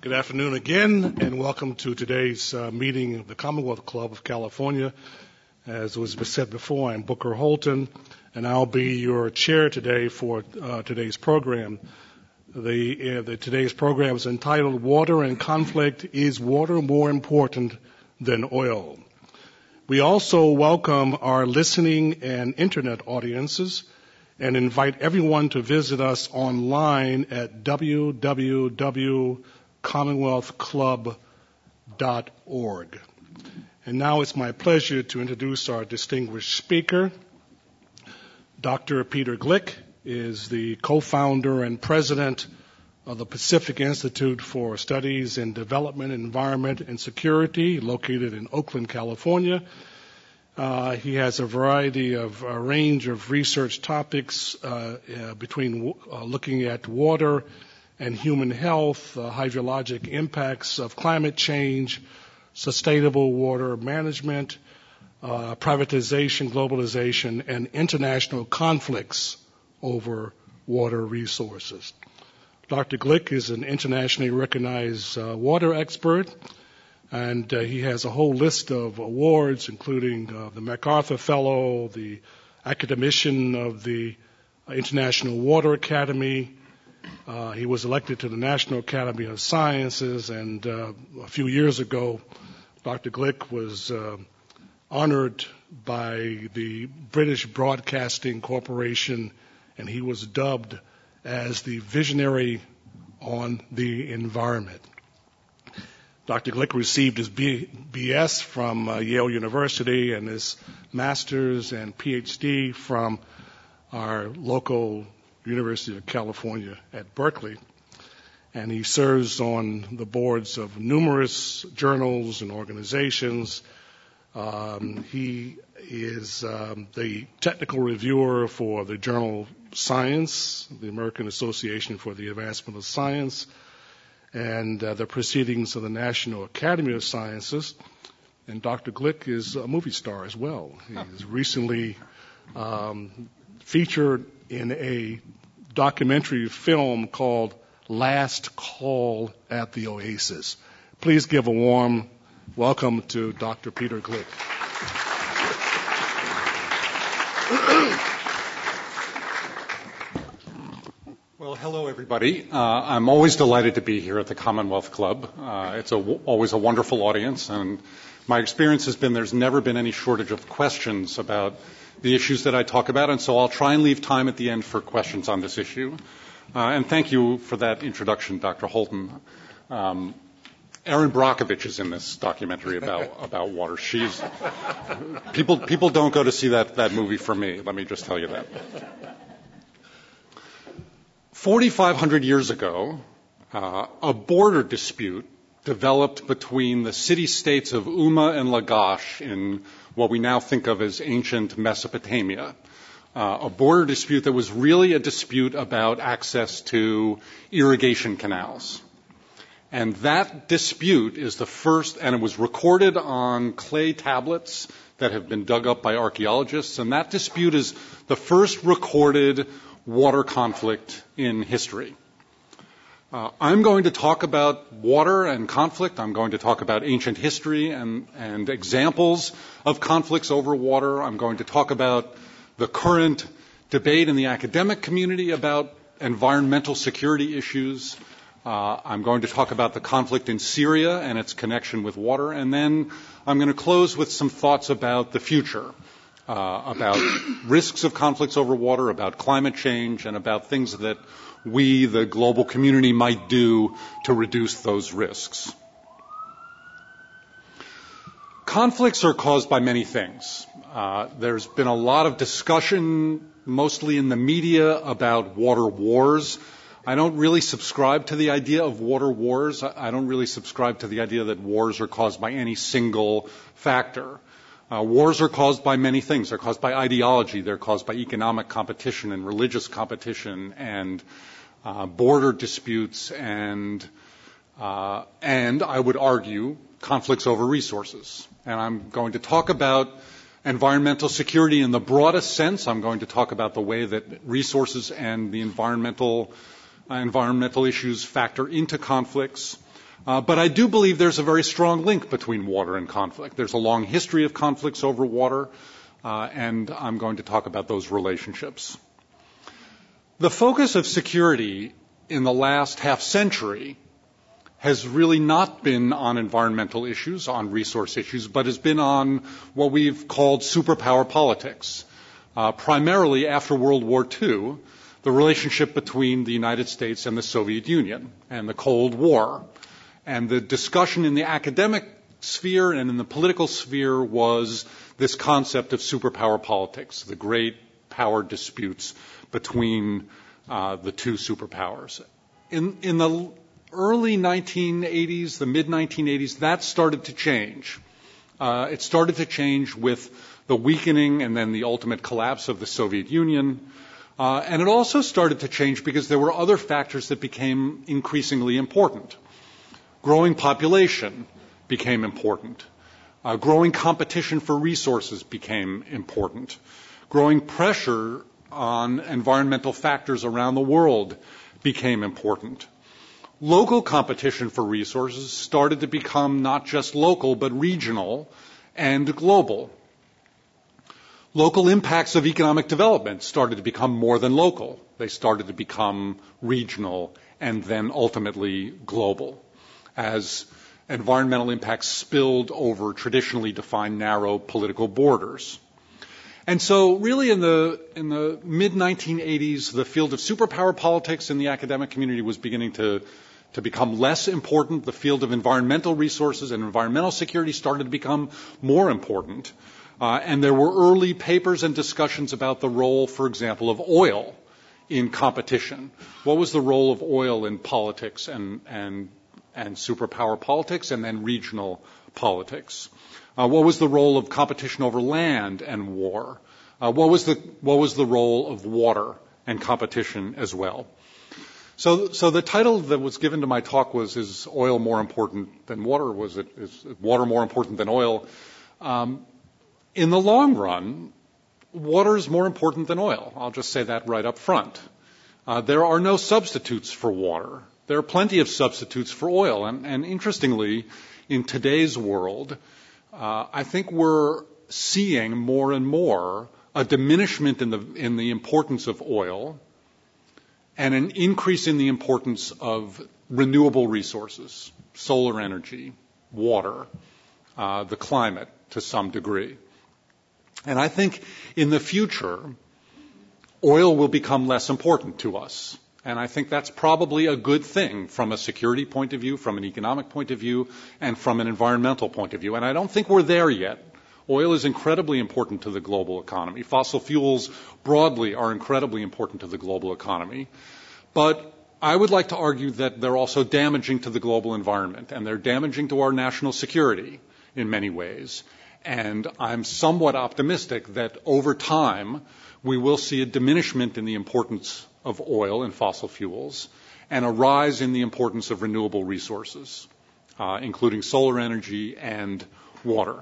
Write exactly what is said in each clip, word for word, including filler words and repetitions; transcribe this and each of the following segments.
Good afternoon again, and welcome to today's uh, meeting of the Commonwealth Club of California. As was said before, I'm Booker Holton, and I'll be your chair today for uh, today's program. The, uh, the today's program is entitled "Water and Conflict: Is Water More Important Than Oil?" We also welcome our listening and internet audiences and invite everyone to visit us online at w w w dot commonwealth club dot org. And now it's my pleasure to introduce our distinguished speaker. Doctor Peter Glick is the co-founder and president of the Pacific Institute for Studies in Development, Environment, and Security, located in Oakland, California. Uh, he has a variety of a range of research topics uh, uh, between uh, looking at water and human health, uh, hydrologic impacts of climate change, sustainable water management, uh, privatization, globalization, and international conflicts over water resources. Doctor Glick is an internationally recognized uh, water expert, and uh, he has a whole list of awards, including uh, the MacArthur Fellow, the Academician of the International Water Academy. Uh, he was elected to the National Academy of Sciences, and uh, a few years ago, Doctor Glick was uh, honored by the British Broadcasting Corporation, and he was dubbed as the visionary on the environment. Doctor Glick received his B- BS from uh, Yale University and his master's and P H D from our local University of California at Berkeley, and he serves on the boards of numerous journals and organizations. Um, he is um, the technical reviewer for the journal Science, the American Association for the Advancement of Science, and uh, the Proceedings of the National Academy of Sciences. And Doctor Glick is a movie star as well. He is recently um, featured in a documentary film called Last Call at the Oasis. Please give a warm welcome to Doctor Peter Glick. Well, hello, everybody. Uh, I'm always delighted to be here at the Commonwealth Club. Uh, it's a w- always a wonderful audience, and my experience has been there's never been any shortage of questions about the issues that I talk about, and so I'll try and leave time at the end for questions on this issue. Uh, and thank you for that introduction, Doctor Holton. Um, Erin Brockovich is in this documentary about, about water. She's people people don't go to see that, that movie for me. Let me just tell you that. forty-five hundred years ago, uh, a border dispute developed between the city-states of Umma and Lagash in what we now think of as ancient Mesopotamia, uh, a border dispute that was really a dispute about access to irrigation canals. And that dispute is the first, and it was recorded on clay tablets that have been dug up by archaeologists, and that dispute is the first recorded water conflict in history. Uh, I'm going to talk about water and conflict. I'm going to talk about ancient history and, and examples of conflicts over water. I'm going to talk about the current debate in the academic community about environmental security issues. Uh, I'm going to talk about the conflict in Syria and its connection with water. And then I'm going to close with some thoughts about the future, uh, about risks of conflicts over water, about climate change, and about things that we, the global community, might do to reduce those risks. Conflicts are caused by many things. Uh, there's been a lot of discussion, mostly in the media, about water wars. I don't really subscribe to the idea of water wars. I don't really subscribe to the idea that wars are caused by any single factor. Uh, wars are caused by many things. They're caused by ideology. They're caused by economic competition and religious competition and uh, border disputes and, uh, and I would argue, conflicts over resources. And I'm going to talk about environmental security in the broadest sense. I'm going to talk about the way that resources and the environmental uh, environmental issues factor into conflicts. Uh, but I do believe there's a very strong link between water and conflict. There's a long history of conflicts over water, uh, and I'm going to talk about those relationships. The focus of security in the last half century has really not been on environmental issues, on resource issues, but has been on what we've called superpower politics. Uh, primarily after World War Two, the relationship between the United States and the Soviet Union and the Cold War. And the discussion in the academic sphere and in the political sphere was this concept of superpower politics, the great power disputes between uh, the two superpowers. In, in the early nineteen eighties, the mid nineteen eighties, that started to change. Uh, it started to change with the weakening and then the ultimate collapse of the Soviet Union. Uh, and it also started to change because there were other factors that became increasingly important. Growing population became important. Uh, growing competition for resources became important. Growing pressure on environmental factors around the world became important. Local competition for resources started to become not just local, but regional and global. Local impacts of economic development started to become more than local. They started to become regional and then ultimately global, as environmental impacts spilled over traditionally defined narrow political borders. And so really in the, in the mid nineteen eighties, the field of superpower politics in the academic community was beginning to, to become less important. The field of environmental resources and environmental security started to become more important. Uh, and there were early papers and discussions about the role, for example, of oil in competition. What was the role of oil in politics and, and and superpower politics, and then regional politics? Uh, what was the role of competition over land and war? Uh, what was the what was the role of water and competition as well? So, so the title that was given to my talk was: "Is oil more important than water? Was it is water more important than oil?" Um, in the long run, water is more important than oil. I'll just say that right up front. Uh, there are no substitutes for water. There are plenty of substitutes for oil. And, and interestingly, in today's world, uh, I think we're seeing more and more a diminishment in the, in the importance of oil and an increase in the importance of renewable resources, solar energy, water, uh, the climate to some degree. And I think in the future, oil will become less important to us. And I think that's probably a good thing from a security point of view, from an economic point of view, and from an environmental point of view. And I don't think we're there yet. Oil is incredibly important to the global economy. Fossil fuels broadly are incredibly important to the global economy. But I would like to argue that they're also damaging to the global environment, and they're damaging to our national security in many ways. And I'm somewhat optimistic that over time we will see a diminishment in the importance of oil and fossil fuels and a rise in the importance of renewable resources, uh, including solar energy and water.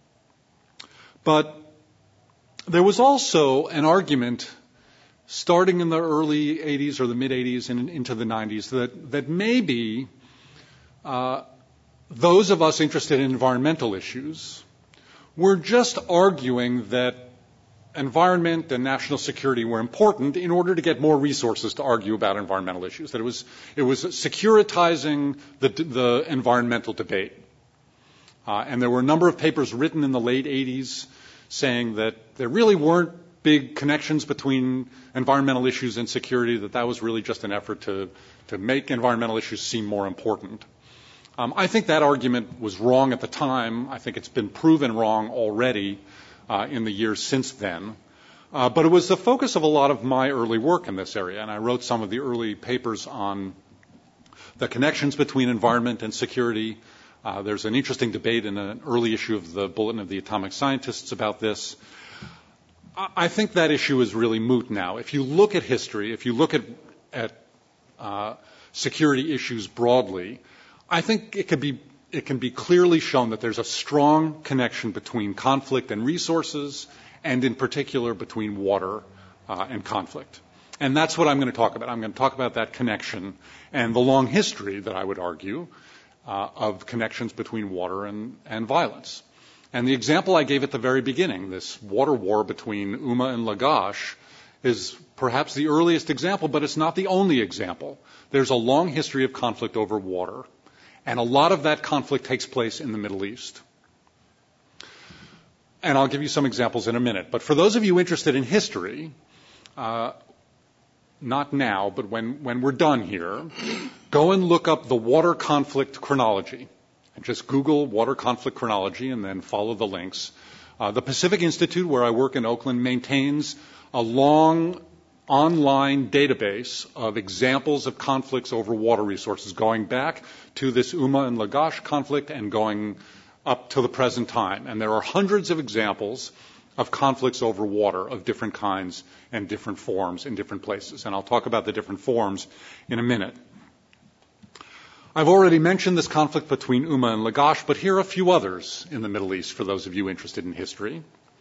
But there was also an argument starting in the early eighties or the mid-eighties and into the nineties that, that maybe uh, those of us interested in environmental issues were just arguing that environment and national security were important in order to get more resources to argue about environmental issues, that it was, it was securitizing the, the environmental debate. Uh, and there were a number of papers written in the late eighties saying that there really weren't big connections between environmental issues and security, that that was really just an effort to, to make environmental issues seem more important. Um, I think that argument was wrong at the time. I think it's been proven wrong already uh, in the years since then. Uh, but it was the focus of a lot of my early work in this area, and I wrote some of the early papers on the connections between environment and security. Uh, there's an interesting debate in an early issue of the Bulletin of the Atomic Scientists about this. I, I think that issue is really moot now. If you look at history, if you look at, at uh, security issues broadly, I think it can be it can be clearly shown that there's a strong connection between conflict and resources, and in particular between water uh, and conflict. And that's what I'm going to talk about. I'm going to talk about that connection and the long history that I would argue uh, of connections between water and, and violence. And the example I gave at the very beginning, this water war between Umma and Lagash, is perhaps the earliest example, but it's not the only example. There's a long history of conflict over water, and a lot of that conflict takes place in the Middle East. And I'll give you some examples in a minute. But for those of you interested in history, uh, not now, but when, when we're done here, go and look up the water conflict chronology. And just Google water conflict chronology and then follow the links. Uh, the Pacific Institute, where I work in Oakland, maintains a long online database of examples of conflicts over water resources going back to this Umma and Lagash conflict and going up to the present time. And there are hundreds of examples of conflicts over water of different kinds and different forms in different places. And I'll talk about the different forms in a minute. I've already mentioned this conflict between Umma and Lagash, but here are a few others in the Middle East for those of you interested in history.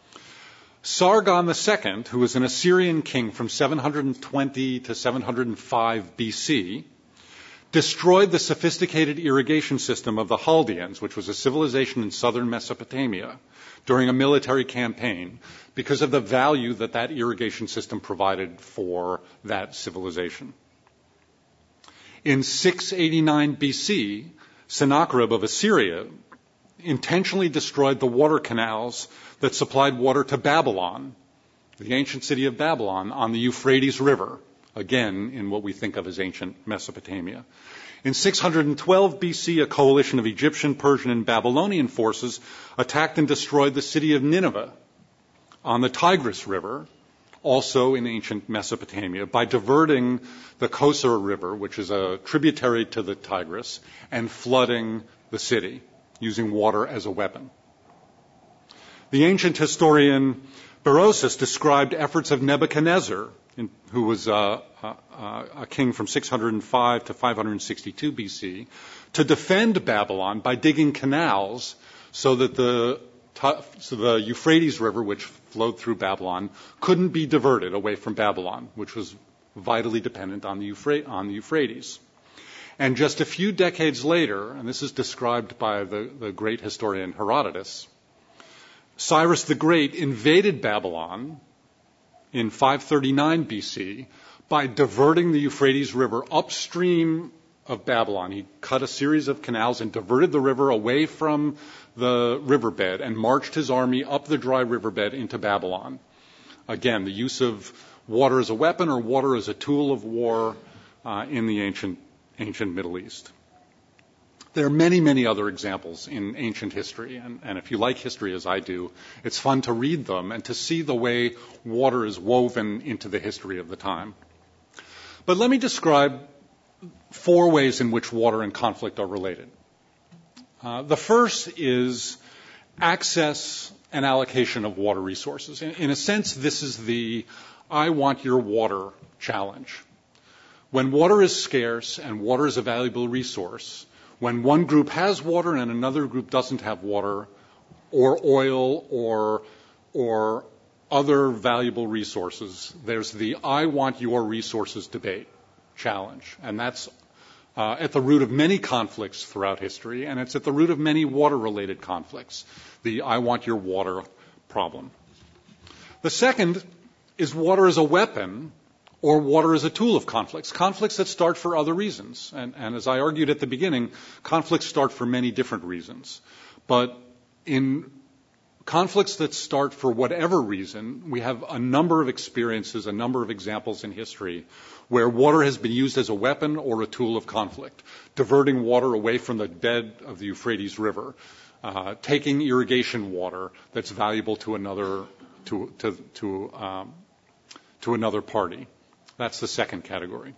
Sargon the Second, who was an Assyrian king from seven hundred twenty to seven hundred five B C, destroyed the sophisticated irrigation system of the Chaldeans, which was a civilization in southern Mesopotamia, during a military campaign because of the value that that irrigation system provided for that civilization. In six eighty-nine B C, Sennacherib of Assyria intentionally destroyed the water canals that supplied water to Babylon, the ancient city of Babylon, on the Euphrates River, again in what we think of as ancient Mesopotamia. In six hundred twelve B C, a coalition of Egyptian, Persian, and Babylonian forces attacked and destroyed the city of Nineveh on the Tigris River, also in ancient Mesopotamia, by diverting the Kosor River, which is a tributary to the Tigris, and flooding the city, using water as a weapon. The ancient historian Berosus described efforts of Nebuchadnezzar, in, who was uh, uh, a king from six hundred five to five hundred sixty-two B C, to defend Babylon by digging canals so that the So the Euphrates River, which flowed through Babylon, couldn't be diverted away from Babylon, which was vitally dependent on the, Euphra- on the Euphrates. And just a few decades later, and this is described by the, the great historian Herodotus, Cyrus the Great invaded Babylon in five thirty-nine B C by diverting the Euphrates River upstream of Babylon. He cut a series of canals and diverted the river away from the riverbed and marched his army up the dry riverbed into Babylon. Again, the use of water as a weapon or water as a tool of war uh, in the ancient, ancient Middle East. There are many, many other examples in ancient history, and, and if you like history as I do, it's fun to read them and to see the way water is woven into the history of the time. But let me describe four ways in which water and conflict are related. Uh, the first is access and allocation of water resources. In, in a sense, this is the I want your water challenge. When water is scarce and water is a valuable resource, when one group has water and another group doesn't have water, or oil, or, or other valuable resources, there's the I want your resources debate challenge. And that's uh, at the root of many conflicts throughout history, and it's at the root of many water-related conflicts, the I want your water problem. The second is water as a weapon or water as a tool of conflicts, conflicts that start for other reasons. And, and as I argued at the beginning, conflicts start for many different reasons. But in conflicts that start for whatever reason, we have a number of experiences, a number of examples in history where water has been used as a weapon or a tool of conflict, diverting water away from the bed of the Euphrates River, uh, taking irrigation water that's valuable to another to to to um, to another party. That's the second category.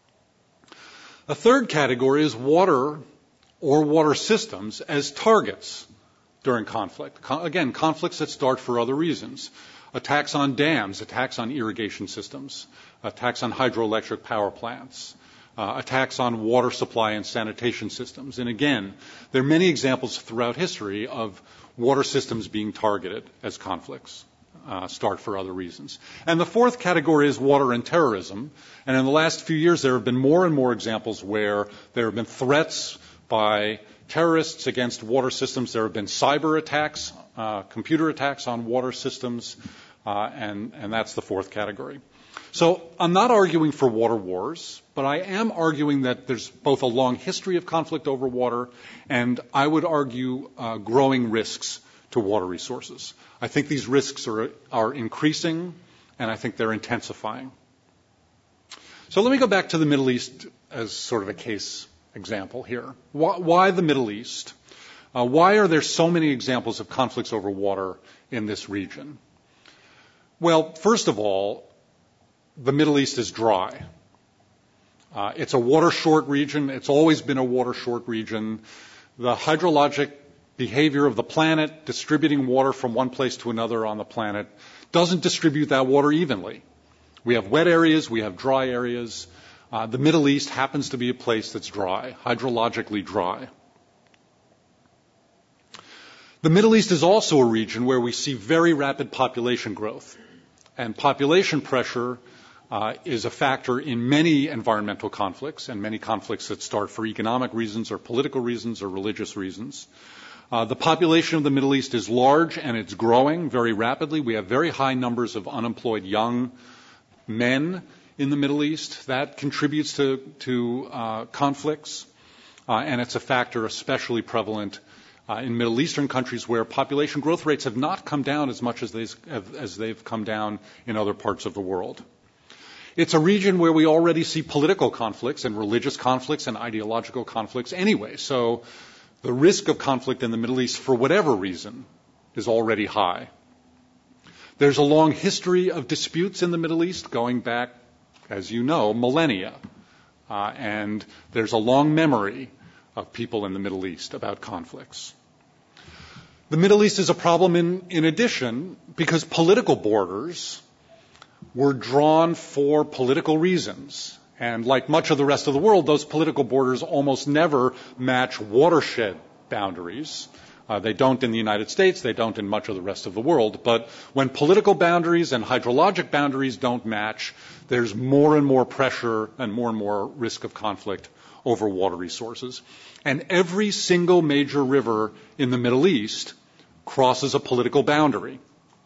A third category is water or water systems as targets during conflict. Con- again, conflicts that start for other reasons. Attacks on dams, attacks on irrigation systems, attacks on hydroelectric power plants, uh, attacks on water supply and sanitation systems. And again, there are many examples throughout history of water systems being targeted as conflicts uh, start for other reasons. And the fourth category is water and terrorism. And in the last few years, there have been more and more examples where there have been threats by terrorists against water systems. There have been cyber attacks, uh, computer attacks on water systems, uh, and, and that's the fourth category. So I'm not arguing for water wars, but I am arguing that there's both a long history of conflict over water, and I would argue uh, growing risks to water resources. I think these risks are, are increasing, and I think they're intensifying. So let me go back to the Middle East as sort of a case example here. Why, why the Middle East? Uh, why are there so many examples of conflicts over water in this region? Well, first of all, the Middle East is dry. Uh, it's a water-short region. It's always been a water-short region. The hydrologic behavior of the planet, distributing water from one place to another on the planet, doesn't distribute that water evenly. We have wet areas, we have dry areas. Uh, the Middle East happens to be a place that's dry, hydrologically dry. The Middle East is also a region where we see very rapid population growth. And population pressure uh, is a factor in many environmental conflicts and many conflicts that start for economic reasons or political reasons or religious reasons. Uh, the population of the Middle East is large and it's growing very rapidly. We have very high numbers of unemployed young men in the Middle East. That contributes to, to uh, conflicts, uh, and it's a factor especially prevalent uh, in Middle Eastern countries where population growth rates have not come down as much as they've, as they've come down in other parts of the world. It's a region where we already see political conflicts and religious conflicts and ideological conflicts anyway. So the risk of conflict in the Middle East, for whatever reason, is already high. There's a long history of disputes in the Middle East going back, as you know, millennia. Uh, and there's a long memory of people in the Middle East about conflicts. The Middle East is a problem in, in addition because political borders were drawn for political reasons. And like much of the rest of the world, those political borders almost never match watershed boundaries. Uh, they don't in the United States, they don't in much of the rest of the world. But when political boundaries and hydrologic boundaries don't match, there's more and more pressure and more and more risk of conflict over water resources. And every single major river in the Middle East crosses a political boundary.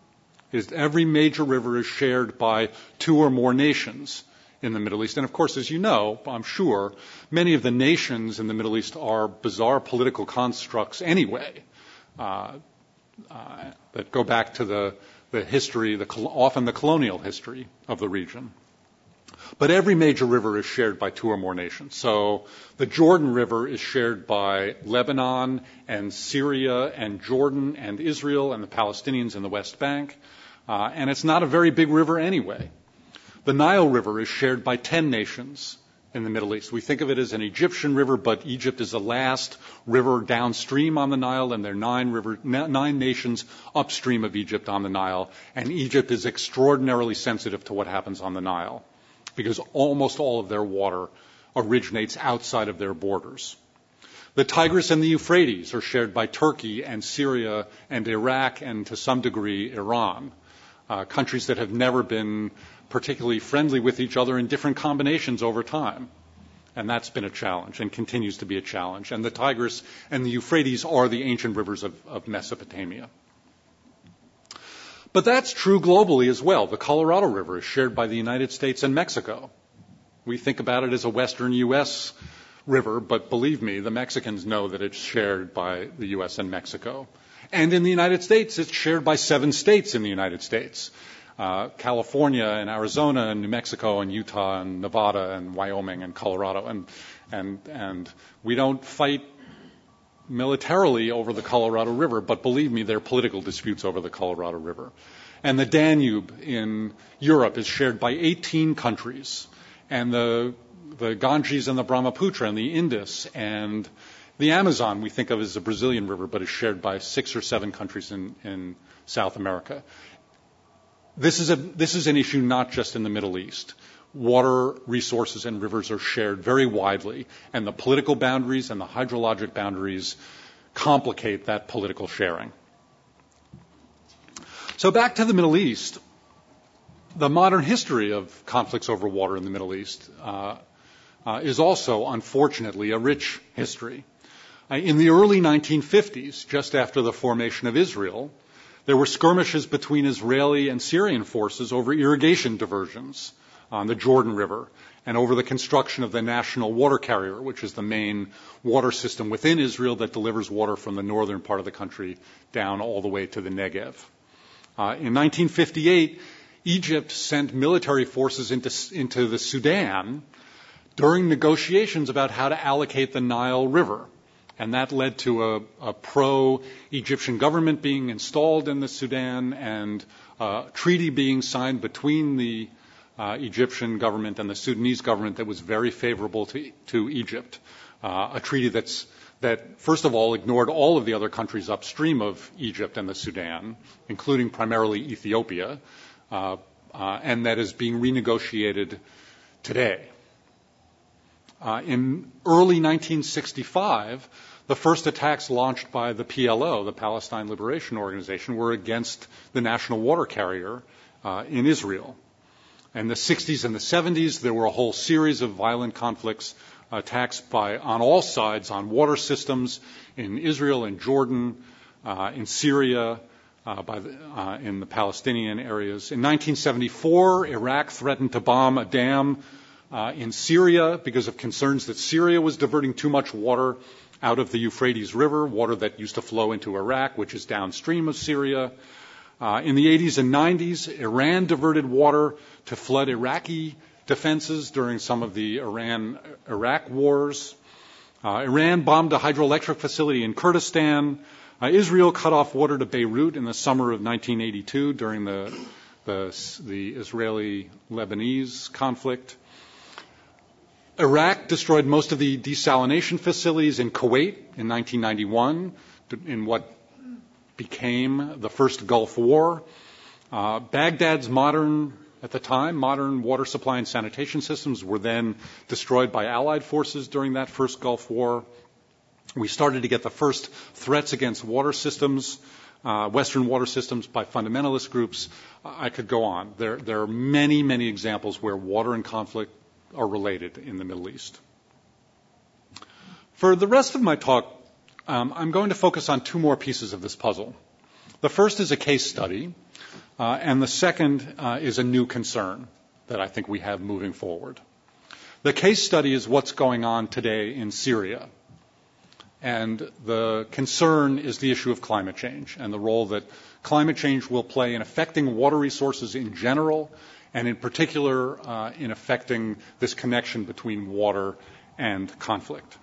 Every major river is shared by two or more nations in the Middle East. And of course, as you know, I'm sure, many of the nations in the Middle East are bizarre political constructs anyway, uh, uh, that go back to the, the history, the, often the colonial history of the region. But every major river is shared by two or more nations. So the Jordan River is shared by Lebanon and Syria and Jordan and Israel and the Palestinians in the West Bank. Uh, and it's not a very big river anyway. The Nile River is shared by ten nations in the Middle East. We think of it as an Egyptian river, but Egypt is the last river downstream on the Nile, and there are nine, river, nine nations upstream of Egypt on the Nile. And Egypt is extraordinarily sensitive to what happens on the Nile because almost all of their water originates outside of their borders. The Tigris and the Euphrates are shared by Turkey and Syria and Iraq and to some degree Iran, uh, countries that have never been particularly friendly with each other in different combinations over time. And that's been a challenge and continues to be a challenge. And the Tigris and the Euphrates are the ancient rivers of, of Mesopotamia. But that's true globally as well. The Colorado River is shared by the United States and Mexico. We think about it as a Western U S river, but believe me, the Mexicans know that it's shared by the U S and Mexico. And in the United States, it's shared by seven states in the United States. Uh, California and Arizona and New Mexico and Utah and Nevada and Wyoming and Colorado. And, and, and we don't fight militarily over the Colorado River, but believe me, there are political disputes over the Colorado River. And the Danube in Europe is shared by eighteen countries. And the, the Ganges and the Brahmaputra and the Indus and the Amazon we think of as a Brazilian river, but is shared by six or seven countries in, in South America. This is, a, this is an issue not just in the Middle East. Water resources and rivers are shared very widely, and the political boundaries and the hydrologic boundaries complicate that political sharing. So back to the Middle East. The modern history of conflicts over water in the Middle East uh, uh, is also, unfortunately, a rich history. Uh, in the early nineteen fifties, just after the formation of Israel, there were skirmishes between Israeli and Syrian forces over irrigation diversions on the Jordan River and over the construction of the National Water Carrier, which is the main water system within Israel that delivers water from the northern part of the country down all the way to the Negev. Uh, in nineteen fifty-eight, Egypt sent military forces into, into the Sudan during negotiations about how to allocate the Nile River. And that led to a, a pro-Egyptian government being installed in the Sudan and a treaty being signed between the uh, Egyptian government and the Sudanese government that was very favorable to, to Egypt. Uh, a treaty that's, that, first of all, ignored all of the other countries upstream of Egypt and the Sudan, including primarily Ethiopia, uh, uh, and that is being renegotiated today. Uh, in early nineteen sixty-five, the first attacks launched by the P L O, the Palestine Liberation Organization, were against the National Water Carrier uh, in Israel. In the sixties and the seventies, there were a whole series of violent conflicts, attacks by on all sides on water systems in Israel, in Jordan, uh, in Syria, uh, by the, uh, in the Palestinian areas. In nineteen seventy-four, Iraq threatened to bomb a dam Uh, in Syria because of concerns that Syria was diverting too much water out of the Euphrates River, water that used to flow into Iraq, which is downstream of Syria. Uh, in the eighties and nineties, Iran diverted water to flood Iraqi defenses during some of the Iran-Iraq wars. Uh, Iran bombed a hydroelectric facility in Kurdistan. Uh, Israel cut off water to Beirut in the summer of nineteen eighty-two during the, the, the Israeli-Lebanese conflict. Iraq destroyed most of the desalination facilities in Kuwait in nineteen ninety-one in what became the first Gulf War. Uh, Baghdad's modern, at the time, modern water supply and sanitation systems were then destroyed by Allied forces during that first Gulf War. We started to get the first threats against water systems, uh, Western water systems by fundamentalist groups. I could go on. There, there are many, many examples where water and conflict are related in the Middle East. For the rest of my talk, um, I'm going to focus on two more pieces of this puzzle. The first is a case study, uh, and the second uh, is a new concern that I think we have moving forward. The case study is what's going on today in Syria, and the concern is the issue of climate change and the role that climate change will play in affecting water resources in general, and in particular uh, in affecting this connection between water and conflict.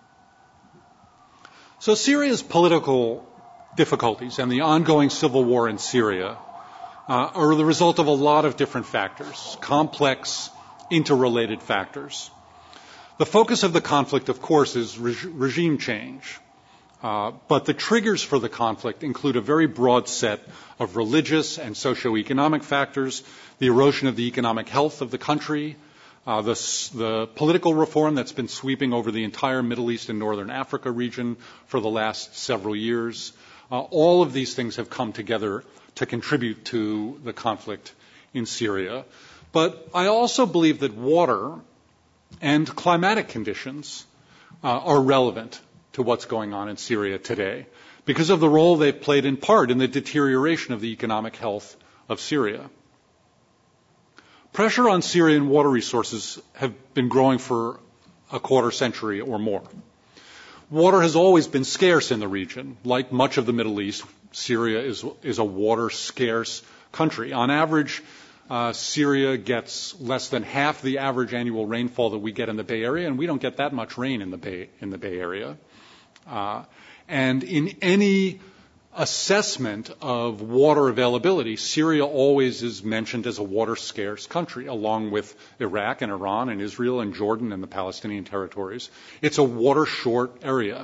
So Syria's political difficulties and the ongoing civil war in Syria uh, are the result of a lot of different factors, complex, interrelated factors. The focus of the conflict, of course, is reg- regime change. Uh, but the triggers for the conflict include a very broad set of religious and socioeconomic factors, the erosion of the economic health of the country, uh, the, the political reform that's been sweeping over the entire Middle East and Northern Africa region for the last several years. Uh, all of these things have come together to contribute to the conflict in Syria. But I also believe that water and climatic conditions uh, are relevant to what's going on in Syria today because of the role they've played in part in the deterioration of the economic health of Syria. Pressure on Syrian water resources have been growing for a quarter century or more. Water has always been scarce in the region. Like much of the Middle East, Syria is, is a water-scarce country. On average, uh, Syria gets less than half the average annual rainfall that we get in the Bay Area, and we don't get that much rain in the Bay, in the Bay Area. Uh, and in any assessment of water availability, Syria always is mentioned as a water-scarce country, along with Iraq and Iran and Israel and Jordan and the Palestinian territories. It's a water-short area.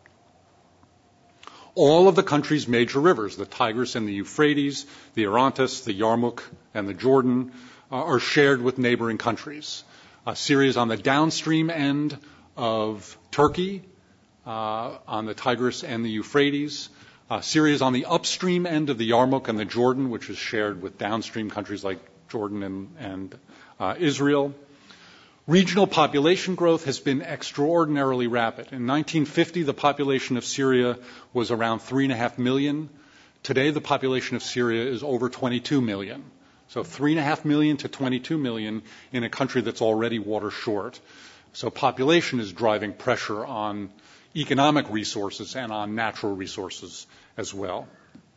All of the country's major rivers, the Tigris and the Euphrates, the Orontes, the Yarmouk, and the Jordan, uh, are shared with neighboring countries. Uh, Syria is on the downstream end of Turkey, Uh, on the Tigris and the Euphrates. Uh, Syria is on the upstream end of the Yarmouk and the Jordan, which is shared with downstream countries like Jordan and, and uh, Israel. Regional population growth has been extraordinarily rapid. In nineteen fifty, the population of Syria was around three and a half million. Today, the population of Syria is over twenty-two million. So three and a half million to twenty-two million in a country that's already water short. So population is driving pressure on economic resources and on natural resources as well.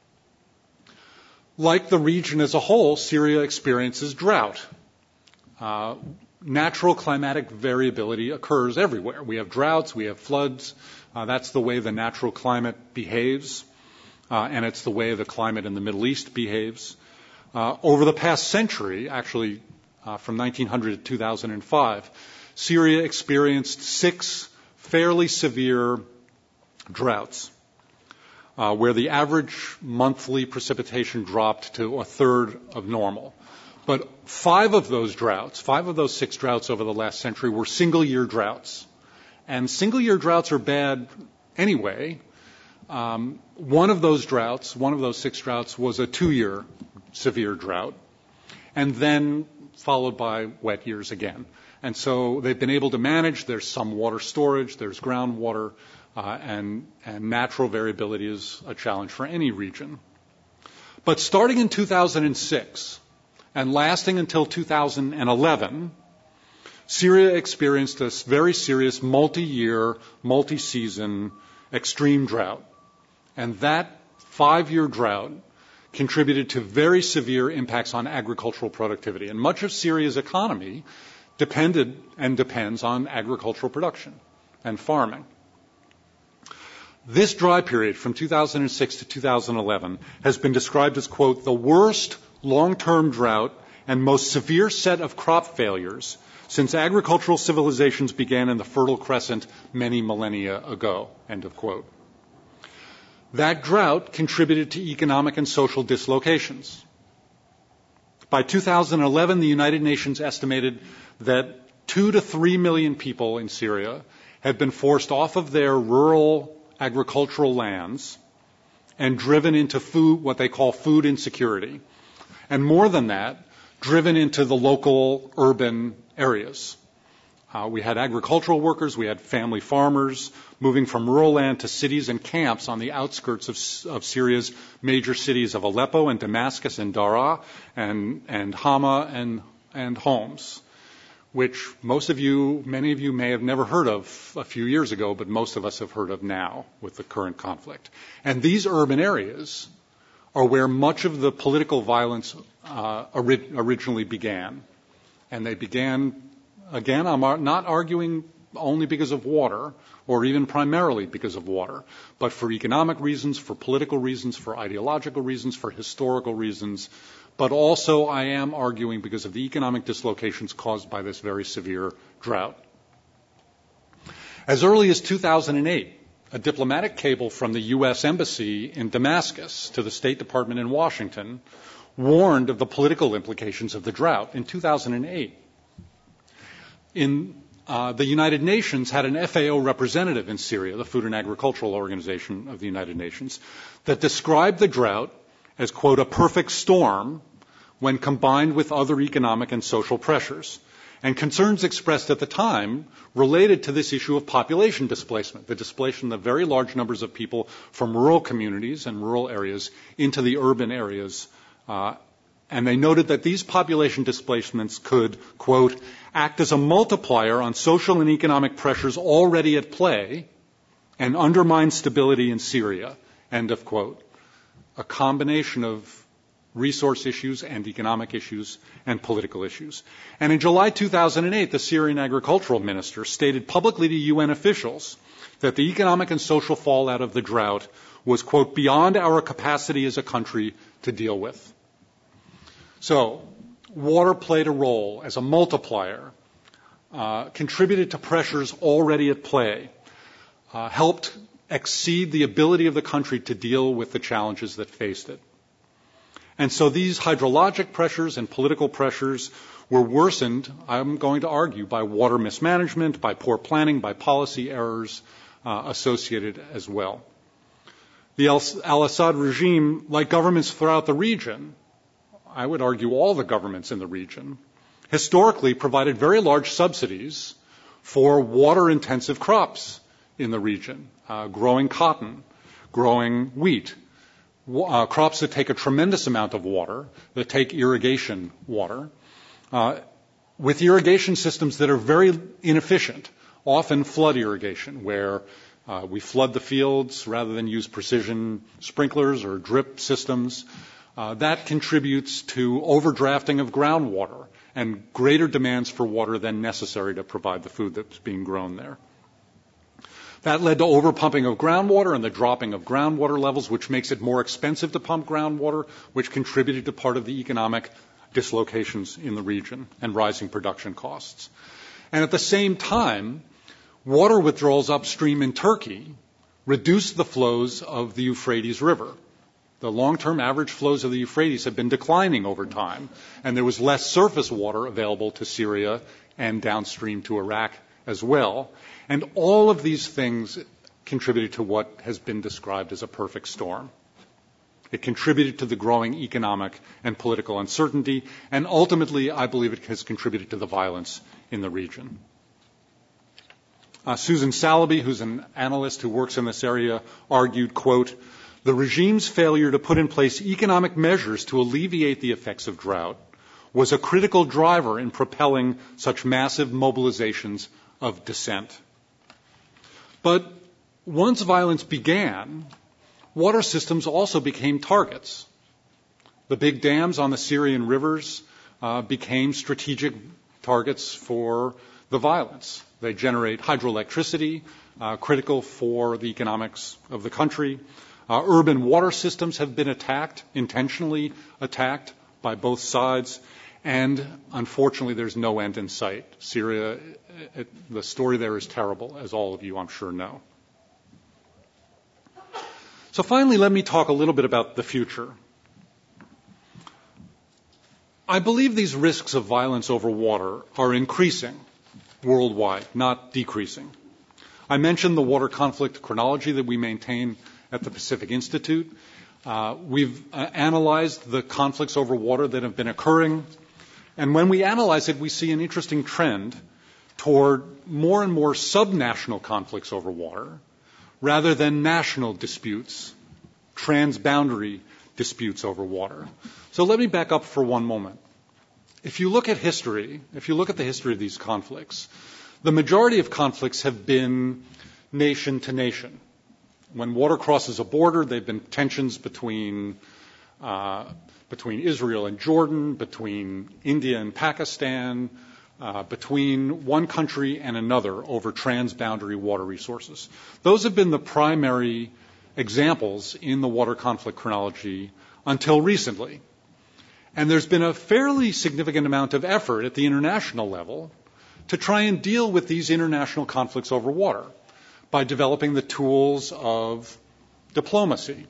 Like the region as a whole, Syria experiences drought. Uh, natural climatic variability occurs everywhere. We have droughts, we have floods. Uh, that's the way the natural climate behaves, uh, and it's the way the climate in the Middle East behaves. Uh, over the past century, actually uh, from nineteen hundred to two thousand five, Syria experienced six fairly severe droughts, uh, where the average monthly precipitation dropped to a third of normal. But five of those droughts, five of those six droughts over the last century were single-year droughts. And single-year droughts are bad anyway. Um, one of those droughts, one of those six droughts, was a two-year severe drought, and then followed by wet years again. And so they've been able to manage. There's some water storage, there's groundwater, uh, and, and natural variability is a challenge for any region. But starting in two thousand six and lasting until two thousand eleven, Syria experienced a very serious multi-year, multi-season extreme drought. And that five-year drought contributed to very severe impacts on agricultural productivity. And much of Syria's economy depended and depends on agricultural production and farming. This dry period from two thousand six to two thousand eleven has been described as, quote, the worst long-term drought and most severe set of crop failures since agricultural civilizations began in the Fertile Crescent many millennia ago, end of quote. That drought contributed to economic and social dislocations. By two thousand eleven, the United Nations estimated that two to three million people in Syria had been forced off of their rural agricultural lands and driven into food, what they call food insecurity. And more than that, driven into the local urban areas. Uh, we had agricultural workers, we had family farmers moving from rural land to cities and camps on the outskirts of, of Syria's major cities of Aleppo and Damascus and Daraa and, and Hama and, and Homs, which most of you, many of you may have never heard of a few years ago, but most of us have heard of now with the current conflict. And these urban areas are where much of the political violence uh, ori- originally began. And they began, again, I'm not arguing only because of water, or even primarily because of water, but for economic reasons, for political reasons, for ideological reasons, for historical reasons, but also I am arguing because of the economic dislocations caused by this very severe drought. As early as two thousand eight, a diplomatic cable from the U S Embassy in Damascus to the State Department in Washington warned of the political implications of the drought in two thousand eight. In uh, the United Nations had an F A O representative in Syria, the Food and Agricultural Organization of the United Nations, that described the drought as, quote, a perfect storm when combined with other economic and social pressures. And concerns expressed at the time related to this issue of population displacement, the displacement of very large numbers of people from rural communities and rural areas into the urban areas. Uh, and they noted that these population displacements could, quote, act as a multiplier on social and economic pressures already at play and undermine stability in Syria, end of quote. A combination of resource issues and economic issues and political issues. And in July two thousand eight, the Syrian agricultural minister stated publicly to U N officials that the economic and social fallout of the drought was, quote, beyond our capacity as a country to deal with. So water played a role as a multiplier, uh, contributed to pressures already at play, uh, helped exceed the ability of the country to deal with the challenges that faced it. And so these hydrologic pressures and political pressures were worsened, I'm going to argue, by water mismanagement, by poor planning, by policy errors uh, associated as well. The al-Assad regime, like governments throughout the region, I would argue all the governments in the region, historically provided very large subsidies for water-intensive crops in the region, uh, growing cotton, growing wheat, uh, crops that take a tremendous amount of water, that take irrigation water, uh, with irrigation systems that are very inefficient, often flood irrigation, where uh, we flood the fields rather than use precision sprinklers or drip systems. Uh, that contributes to overdrafting of groundwater and greater demands for water than necessary to provide the food that's being grown there. That led to overpumping of groundwater and the dropping of groundwater levels, which makes it more expensive to pump groundwater, which contributed to part of the economic dislocations in the region and rising production costs. And at the same time, water withdrawals upstream in Turkey reduced the flows of the Euphrates River. The long-term average flows of the Euphrates have been declining over time, and there was less surface water available to Syria and downstream to Iraq as well. And all of these things contributed to what has been described as a perfect storm. It contributed to the growing economic and political uncertainty, and ultimately, I believe it has contributed to the violence in the region. Uh, Susan Salaby, who's an analyst who works in this area, argued, quote, "The regime's failure to put in place economic measures to alleviate the effects of drought was a critical driver in propelling such massive mobilizations of dissent." But once violence began, water systems also became targets. The big dams on the Syrian rivers uh, became strategic targets for the violence. They generate hydroelectricity, uh, critical for the economics of the country. Uh, urban water systems have been attacked, intentionally attacked by both sides, and unfortunately there's no end in sight. Syria, it, the story there is terrible, as all of you I'm sure know. So finally, let me talk a little bit about the future. I believe these risks of violence over water are increasing worldwide, not decreasing. I mentioned the water conflict chronology that we maintain at the Pacific Institute. Uh, we've uh, analyzed the conflicts over water that have been occurring, and when we analyze it, we see an interesting trend toward more and more subnational conflicts over water rather than national disputes, transboundary disputes over water. So let me back up for one moment. If you look at history, if you look at the history of these conflicts, the majority of conflicts have been nation to nation. When water crosses a border, there have been tensions between uh, between Israel and Jordan, between India and Pakistan, uh, between one country and another over transboundary water resources. Those have been the primary examples in the water conflict chronology until recently. And there's been a fairly significant amount of effort at the international level to try and deal with these international conflicts over water by developing the tools of diplomacy,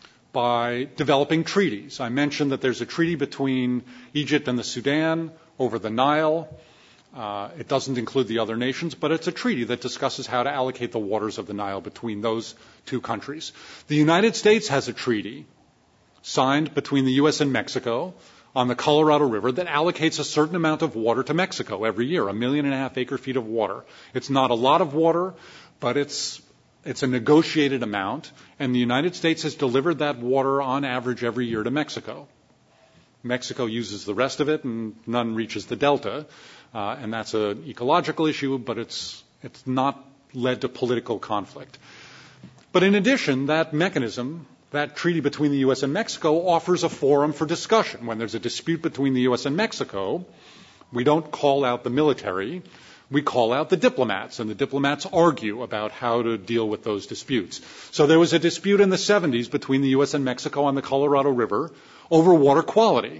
by developing treaties. I mentioned that there's a treaty between Egypt and the Sudan over the Nile. Uh, it doesn't include the other nations, but it's a treaty that discusses how to allocate the waters of the Nile between those two countries. The United States has a treaty signed between the U S and Mexico on the Colorado River that allocates a certain amount of water to Mexico every year, a million and a half acre feet of water. It's not a lot of water, but it's it's a negotiated amount, and the United States has delivered that water on average every year to Mexico. Mexico uses the rest of it, and none reaches the delta, uh, and that's an ecological issue, but it's it's not led to political conflict. But in addition, that mechanism, that treaty between the U S and Mexico, offers a forum for discussion. When there's a dispute between the U S and Mexico, we don't call out the military, we call out the diplomats, and the diplomats argue about how to deal with those disputes. So there was a dispute in the seventies between the U S and Mexico on the Colorado River over water quality.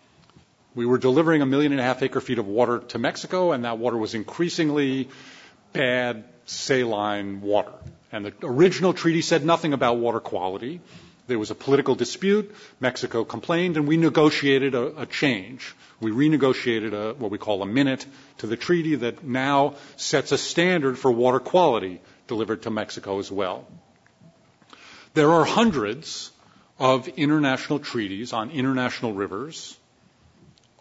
We were delivering a million and a half acre feet of water to Mexico, and that water was increasingly bad, saline water. And the original treaty said nothing about water quality. There was a political dispute. Mexico complained, and we negotiated a, a change. We renegotiated a, what we call a minute to the treaty that now sets a standard for water quality delivered to Mexico as well. There are hundreds of international treaties on international rivers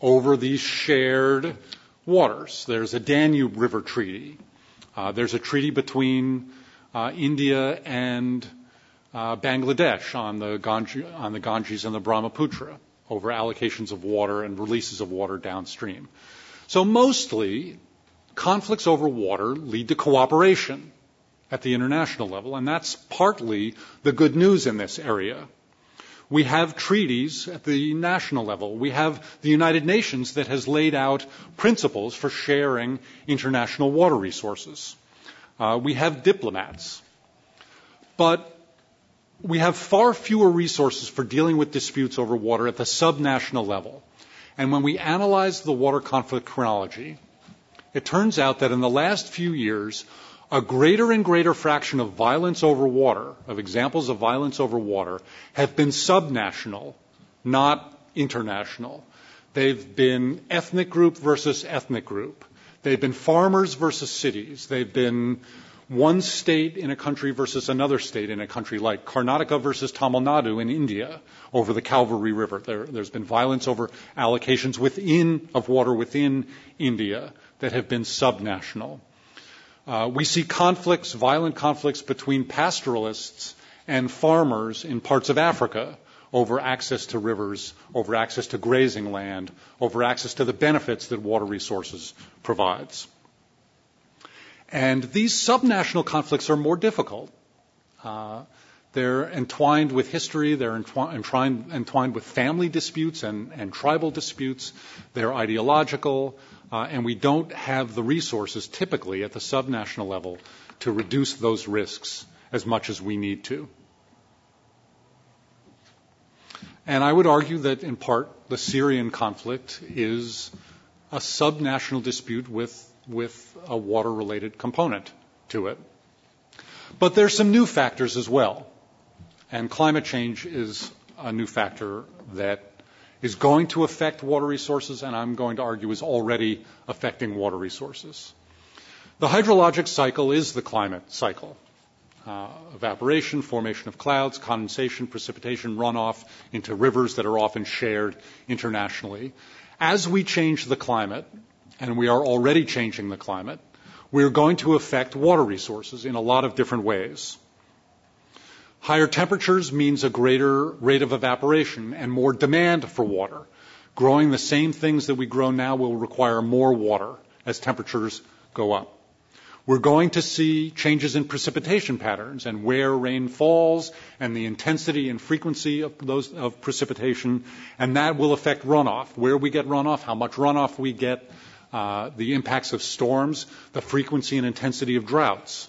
over these shared waters. There's a Danube River Treaty. Uh, there's a treaty between uh, India and uh, Bangladesh on the, Ganges, on the Ganges and the Brahmaputra over allocations of water and releases of water downstream. So mostly, conflicts over water lead to cooperation at the international level, and that's partly the good news in this area. We have treaties at the national level. We have the United Nations that has laid out principles for sharing international water resources. Uh, we have diplomats. But we have far fewer resources for dealing with disputes over water at the subnational level. And when we analyze the water conflict chronology, it turns out that in the last few years, a greater and greater fraction of violence over water, of examples of violence over water, have been subnational, not international. They've been ethnic group versus ethnic group. They've been farmers versus cities. They've been one state in a country versus another state in a country, like Karnataka versus Tamil Nadu in India over the Calvary River. There, there's been violence over allocations within of water within India that have been subnational. Uh, we see conflicts, violent conflicts between pastoralists and farmers in parts of Africa over access to rivers, over access to grazing land, over access to the benefits that water resources provides. And these subnational conflicts are more difficult. Uh, they're entwined with history, they're entwi- entwined, entwined with family disputes and, and tribal disputes, they're ideological, Uh, and we don't have the resources typically at the subnational level to reduce those risks as much as we need to. And I would argue that in part the Syrian conflict is a subnational dispute with, with a water-related component to it. But there's some new factors as well. And climate change is a new factor that is going to affect water resources, and I'm going to argue is already affecting water resources. The hydrologic cycle is the climate cycle. Uh, evaporation, formation of clouds, condensation, precipitation, runoff into rivers that are often shared internationally. As we change the climate, and we are already changing the climate, we're going to affect water resources in a lot of different ways. Higher temperatures means a greater rate of evaporation and more demand for water. Growing the same things that we grow now will require more water as temperatures go up. We're going to see changes in precipitation patterns and where rain falls and the intensity and frequency of those of precipitation, and that will affect runoff, where we get runoff, how much runoff we get, uh, the impacts of storms, the frequency and intensity of droughts.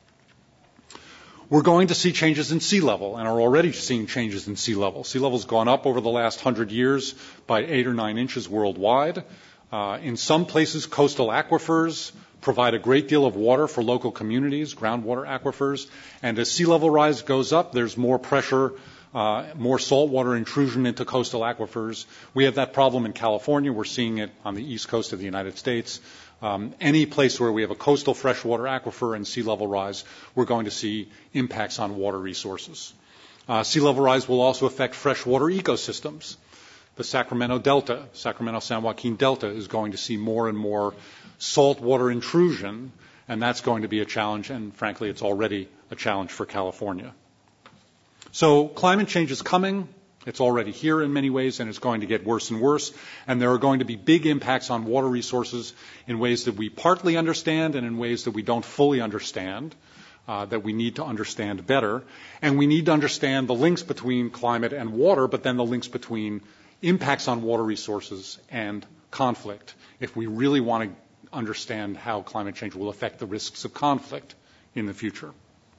We're going to see changes in sea level and are already seeing changes in sea level. Sea level's gone up over the last hundred years by eight or nine inches worldwide. Uh, in some places, coastal aquifers provide a great deal of water for local communities, groundwater aquifers. And as sea level rise goes up, there's more pressure, uh, more saltwater intrusion into coastal aquifers. We have that problem in California. We're seeing it on the east coast of the United States. Um, any place where we have a coastal freshwater aquifer and sea level rise, we're going to see impacts on water resources. Uh, sea level rise will also affect freshwater ecosystems. The Sacramento Delta, Sacramento-San Joaquin Delta, is going to see more and more saltwater intrusion, and that's going to be a challenge, and frankly, it's already a challenge for California. So climate change is coming. It's already here in many ways, and it's going to get worse and worse. And there are going to be big impacts on water resources in ways that we partly understand and in ways that we don't fully understand, uh, that we need to understand better. And we need to understand the links between climate and water, but then the links between impacts on water resources and conflict, if we really want to understand how climate change will affect the risks of conflict in the future.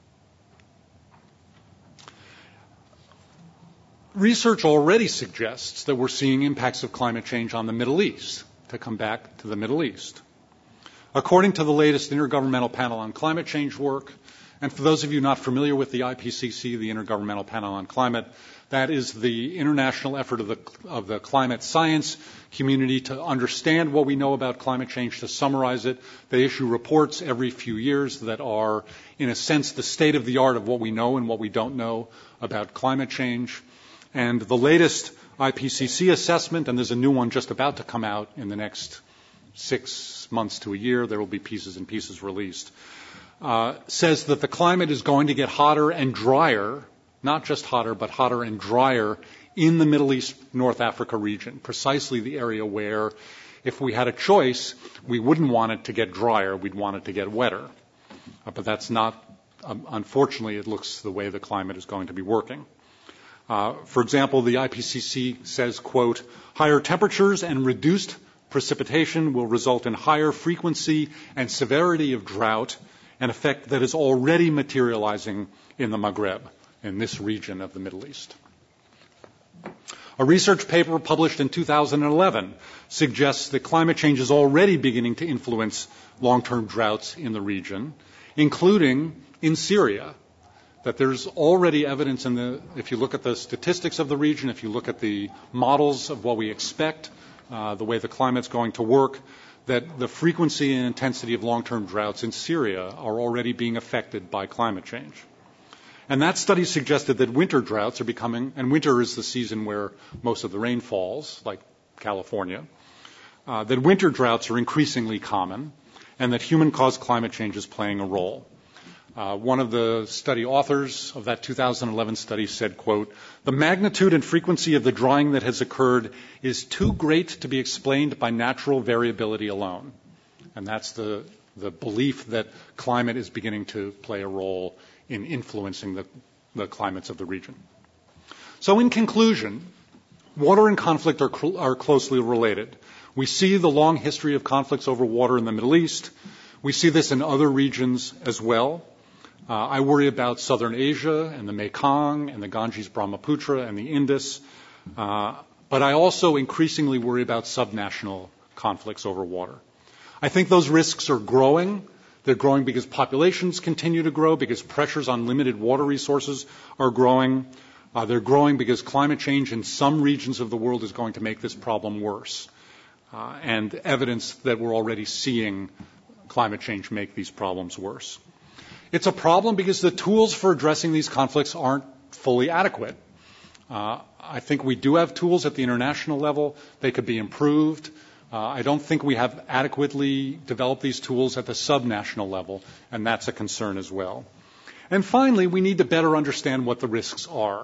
Research already suggests that we're seeing impacts of climate change on the Middle East, to come back to the Middle East. According to the latest Intergovernmental Panel on Climate Change work, and for those of you not familiar with the I P C C, the Intergovernmental Panel on Climate, that is the international effort of the, of the climate science community to understand what we know about climate change, to summarize it. They issue reports every few years that are, in a sense, the state of the art of what we know and what we don't know about climate change. And the latest I P C C assessment, and there's a new one just about to come out in the next six months to a year. There will be pieces and pieces released. Uh, says that the climate is going to get hotter and drier, not just hotter, but hotter and drier in the Middle East, North Africa region, precisely the area where, if we had a choice, we wouldn't want it to get drier, we'd want it to get wetter. Uh, but that's not, um, unfortunately, it looks the way the climate is going to be working. Uh, for example, the I P C C says, quote, higher temperatures and reduced precipitation will result in higher frequency and severity of drought, an effect that is already materializing in the Maghreb, in this region of the Middle East. A research paper published in two thousand eleven suggests that climate change is already beginning to influence long-term droughts in the region, including in Syria, that there's already evidence in the, if you look at the statistics of the region, if you look at the models of what we expect, uh, the way the climate's going to work, that the frequency and intensity of long-term droughts in Syria are already being affected by climate change. And that study suggested that winter droughts are becoming, and winter is the season where most of the rain falls, like California, uh, that winter droughts are increasingly common, and that human-caused climate change is playing a role. Uh, one of the study authors of that two thousand eleven study said, quote, the magnitude and frequency of the drying that has occurred is too great to be explained by natural variability alone. And that's the, the belief that climate is beginning to play a role in influencing the, the climates of the region. So in conclusion, water and conflict are, cl- are closely related. We see the long history of conflicts over water in the Middle East. We see this in other regions as well. Uh, I worry about Southern Asia and the Mekong and the Ganges-Brahmaputra and the Indus. Uh, but I also increasingly worry about subnational conflicts over water. I think those risks are growing. They're growing because populations continue to grow, because pressures on limited water resources are growing. Uh, they're growing because climate change in some regions of the world is going to make this problem worse. Uh, and evidence that we're already seeing climate change make these problems worse. It's a problem because the tools for addressing these conflicts aren't fully adequate. Uh, I think we do have tools at the international level. They could be improved. Uh, I don't think we have adequately developed these tools at the subnational level, and that's a concern as well. And finally, we need to better understand what the risks are.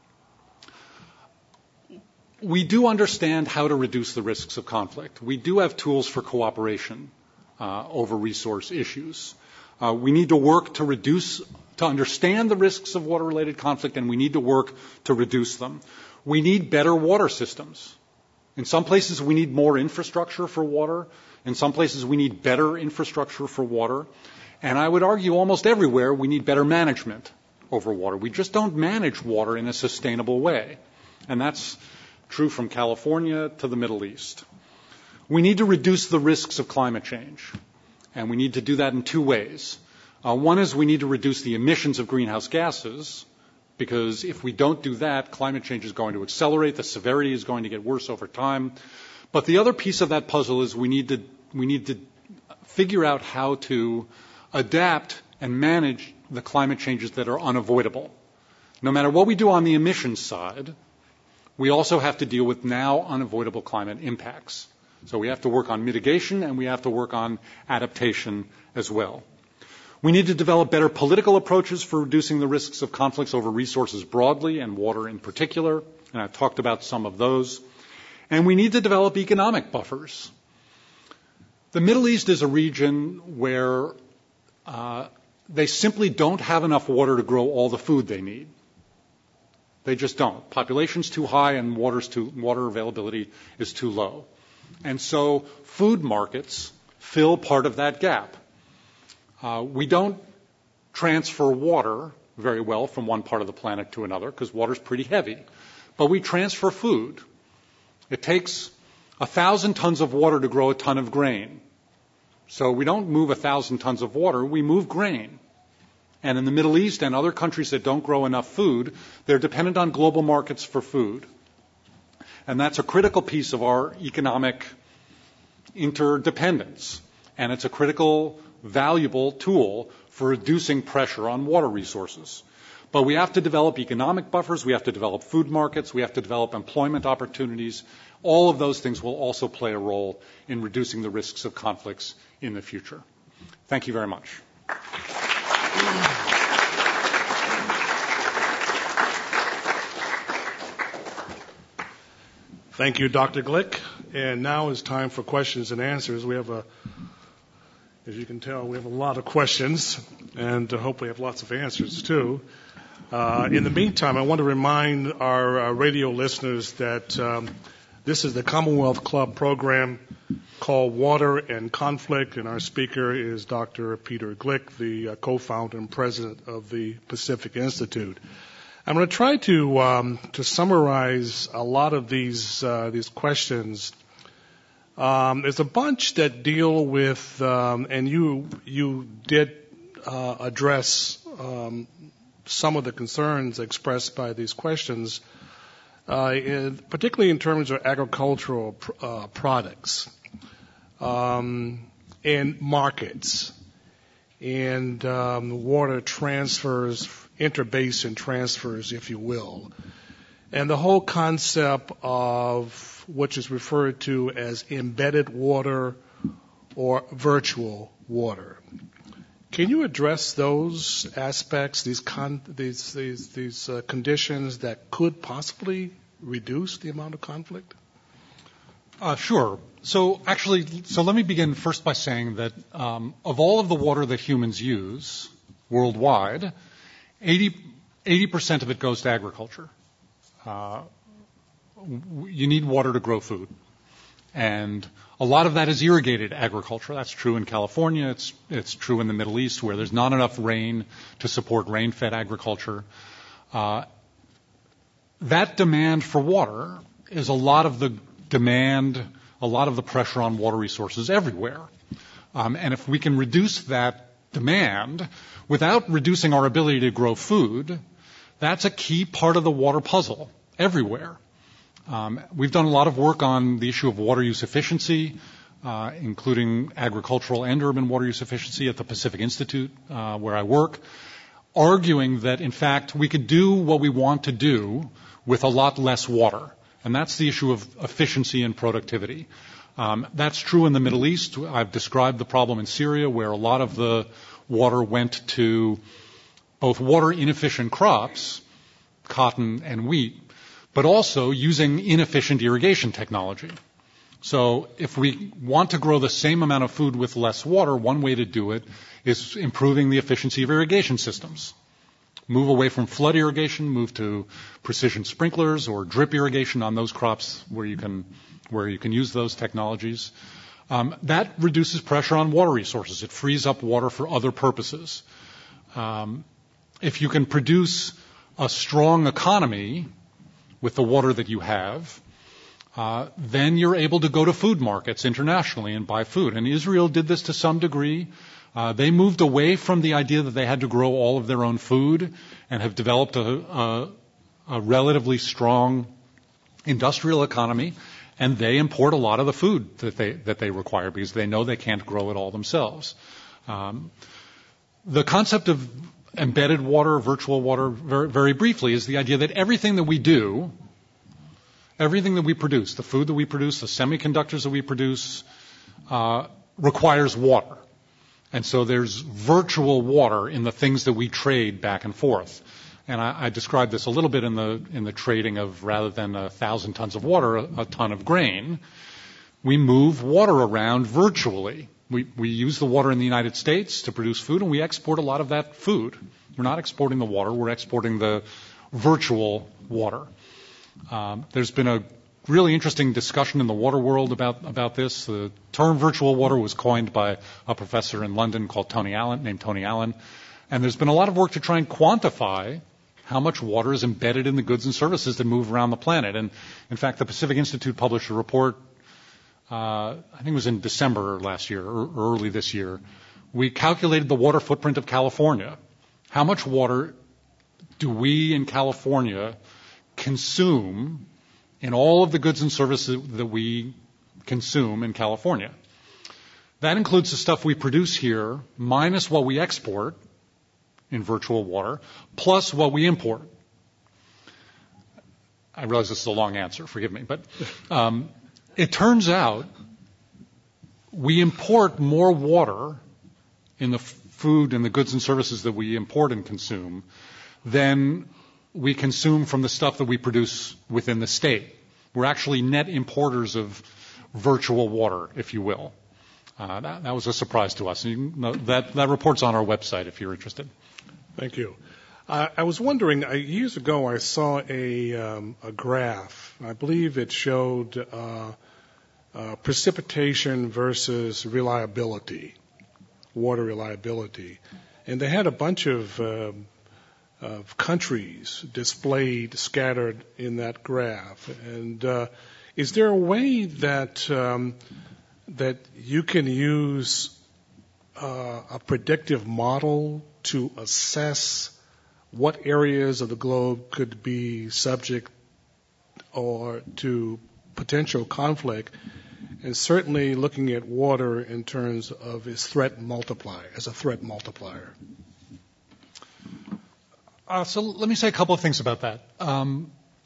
We do understand how to reduce the risks of conflict. We do have tools for cooperation uh, over resource issues. Uh, we need to work to reduce, to understand the risks of water-related conflict, and we need to work to reduce them. We need better water systems. In some places, we need more infrastructure for water. In some places, we need better infrastructure for water. And I would argue almost everywhere, we need better management over water. We just don't manage water in a sustainable way. And that's true from California to the Middle East. We need to reduce the risks of climate change. And we need to do that in two ways. Uh, one is we need to reduce the emissions of greenhouse gases, because if we don't do that, climate change is going to accelerate, the severity is going to get worse over time. But the other piece of that puzzle is we need to, we need to figure out how to adapt and manage the climate changes that are unavoidable. No matter what we do on the emissions side, we also have to deal with now unavoidable climate impacts. So we have to work on mitigation and we have to work on adaptation as well. We need to develop better political approaches for reducing the risks of conflicts over resources broadly and water in particular, and I've talked about some of those. And we need to develop economic buffers. The Middle East is a region where uh, they simply don't have enough water to grow all the food they need. They just don't. Population's too high and water's too, water availability is too low. And so food markets fill part of that gap. Uh, we don't transfer water very well from one part of the planet to another because water's pretty heavy. But we transfer food. It takes a thousand tons of water to grow a ton of grain. So we don't move a thousand tons of water, we move grain. And in the Middle East and other countries that don't grow enough food, they're dependent on global markets for food. And that's a critical piece of our economic interdependence. And it's a critical, valuable tool for reducing pressure on water resources. But we have to develop economic buffers, we have to develop food markets, we have to develop employment opportunities. All of those things will also play a role in reducing the risks of conflicts in the future. Thank you very much. Thank you, Doctor Glick. And now is time for questions and answers. We have a, as you can tell, we have a lot of questions, and uh, hopefully have lots of answers too. Uh, in the meantime, I want to remind our uh, radio listeners that um, this is the Commonwealth Club program called Water and Conflict, and our speaker is Doctor Peter Glick, the uh, co-founder and president of the Pacific Institute. I'm going to try to um, to summarize a lot of these uh, these questions. Um, there's a bunch that deal with, um, and you you did uh, address um, some of the concerns expressed by these questions, uh, in, particularly in terms of agricultural pr- uh, products um, and markets and um, water transfers, interbasin transfers, if you will, and the whole concept of which is referred to as embedded water or virtual water. Can you address those aspects, these con- these these, these uh, conditions that could possibly reduce the amount of conflict? Uh, sure. So actually, so let me begin first by saying that um, of all of the water that humans use worldwide, eighty percent of it goes to agriculture. Uh, you need water to grow food. And a lot of that is irrigated agriculture. That's true in California. It's, it's true in the Middle East, where there's not enough rain to support rain-fed agriculture. Uh, that demand for water is a lot of the demand, a lot of the pressure on water resources everywhere. Um, and if we can reduce that demand without reducing our ability to grow food, that's a key part of the water puzzle everywhere. Um, we've done a lot of work on the issue of water use efficiency, uh, including agricultural and urban water use efficiency at the Pacific Institute, uh, where I work, arguing that, in fact, we could do what we want to do with a lot less water. And that's the issue of efficiency and productivity. Um, that's true in the Middle East. I've described the problem in Syria, where a lot of the water went to both water inefficient crops, cotton and wheat, but also using inefficient irrigation technology. So if we want to grow the same amount of food with less water, one way to do it is improving the efficiency of irrigation systems. Move away from flood irrigation, move to precision sprinklers or drip irrigation on those crops where you can, where you can use those technologies. Um, that reduces pressure on water resources. It frees up water for other purposes. Um, if you can produce a strong economy with the water that you have, uh, then you're able to go to food markets internationally and buy food. And Israel did this to some degree. Uh, they moved away from the idea that they had to grow all of their own food and have developed a, a, a relatively strong industrial economy, and they import a lot of the food that they that they require because they know they can't grow it all themselves. Um, the concept of embedded water, virtual water, very, very briefly, is the idea that everything that we do, everything that we produce, the food that we produce, the semiconductors that we produce, uh, requires water. And so there's virtual water in the things that we trade back and forth. And I, I described this a little bit in the in the trading of, rather than a thousand tons of water, a, a ton of grain. We move water around virtually. We, we use the water in the United States to produce food, and we export a lot of that food. We're not exporting the water, we're exporting the virtual water. Um, there's been a really interesting discussion in the water world about, about this. The term virtual water was coined by a professor in London called Tony Allen, named Tony Allen. And there's been a lot of work to try and quantify how much water is embedded in the goods and services that move around the planet. And in fact, the Pacific Institute published a report, uh, I think it was in December last year, or early this year. We calculated the water footprint of California. How much water do we in California consume in all of the goods and services that we consume in California? That includes the stuff we produce here minus what we export in virtual water, plus what we import. I realize this is a long answer, forgive me, but um, it turns out we import more water in the food and the goods and services that we import and consume than we consume from the stuff that we produce within the state. We're actually net importers of virtual water, if you will. Uh, that, that was a surprise to us. And you know, that, that report's on our website if you're interested. Thank you. Uh, I was wondering, uh, years ago I saw a, um, a graph. I believe it showed uh, uh, precipitation versus reliability, water reliability. And they had a bunch of, uh, of countries displayed, scattered in that graph. And uh, is there a way that um, that you can use uh, a predictive model to assess what areas of the globe could be subject or to potential conflict, and certainly looking at water in terms of its threat multiplier, as a threat multiplier? Uh, so let me say a couple of things about that. Um,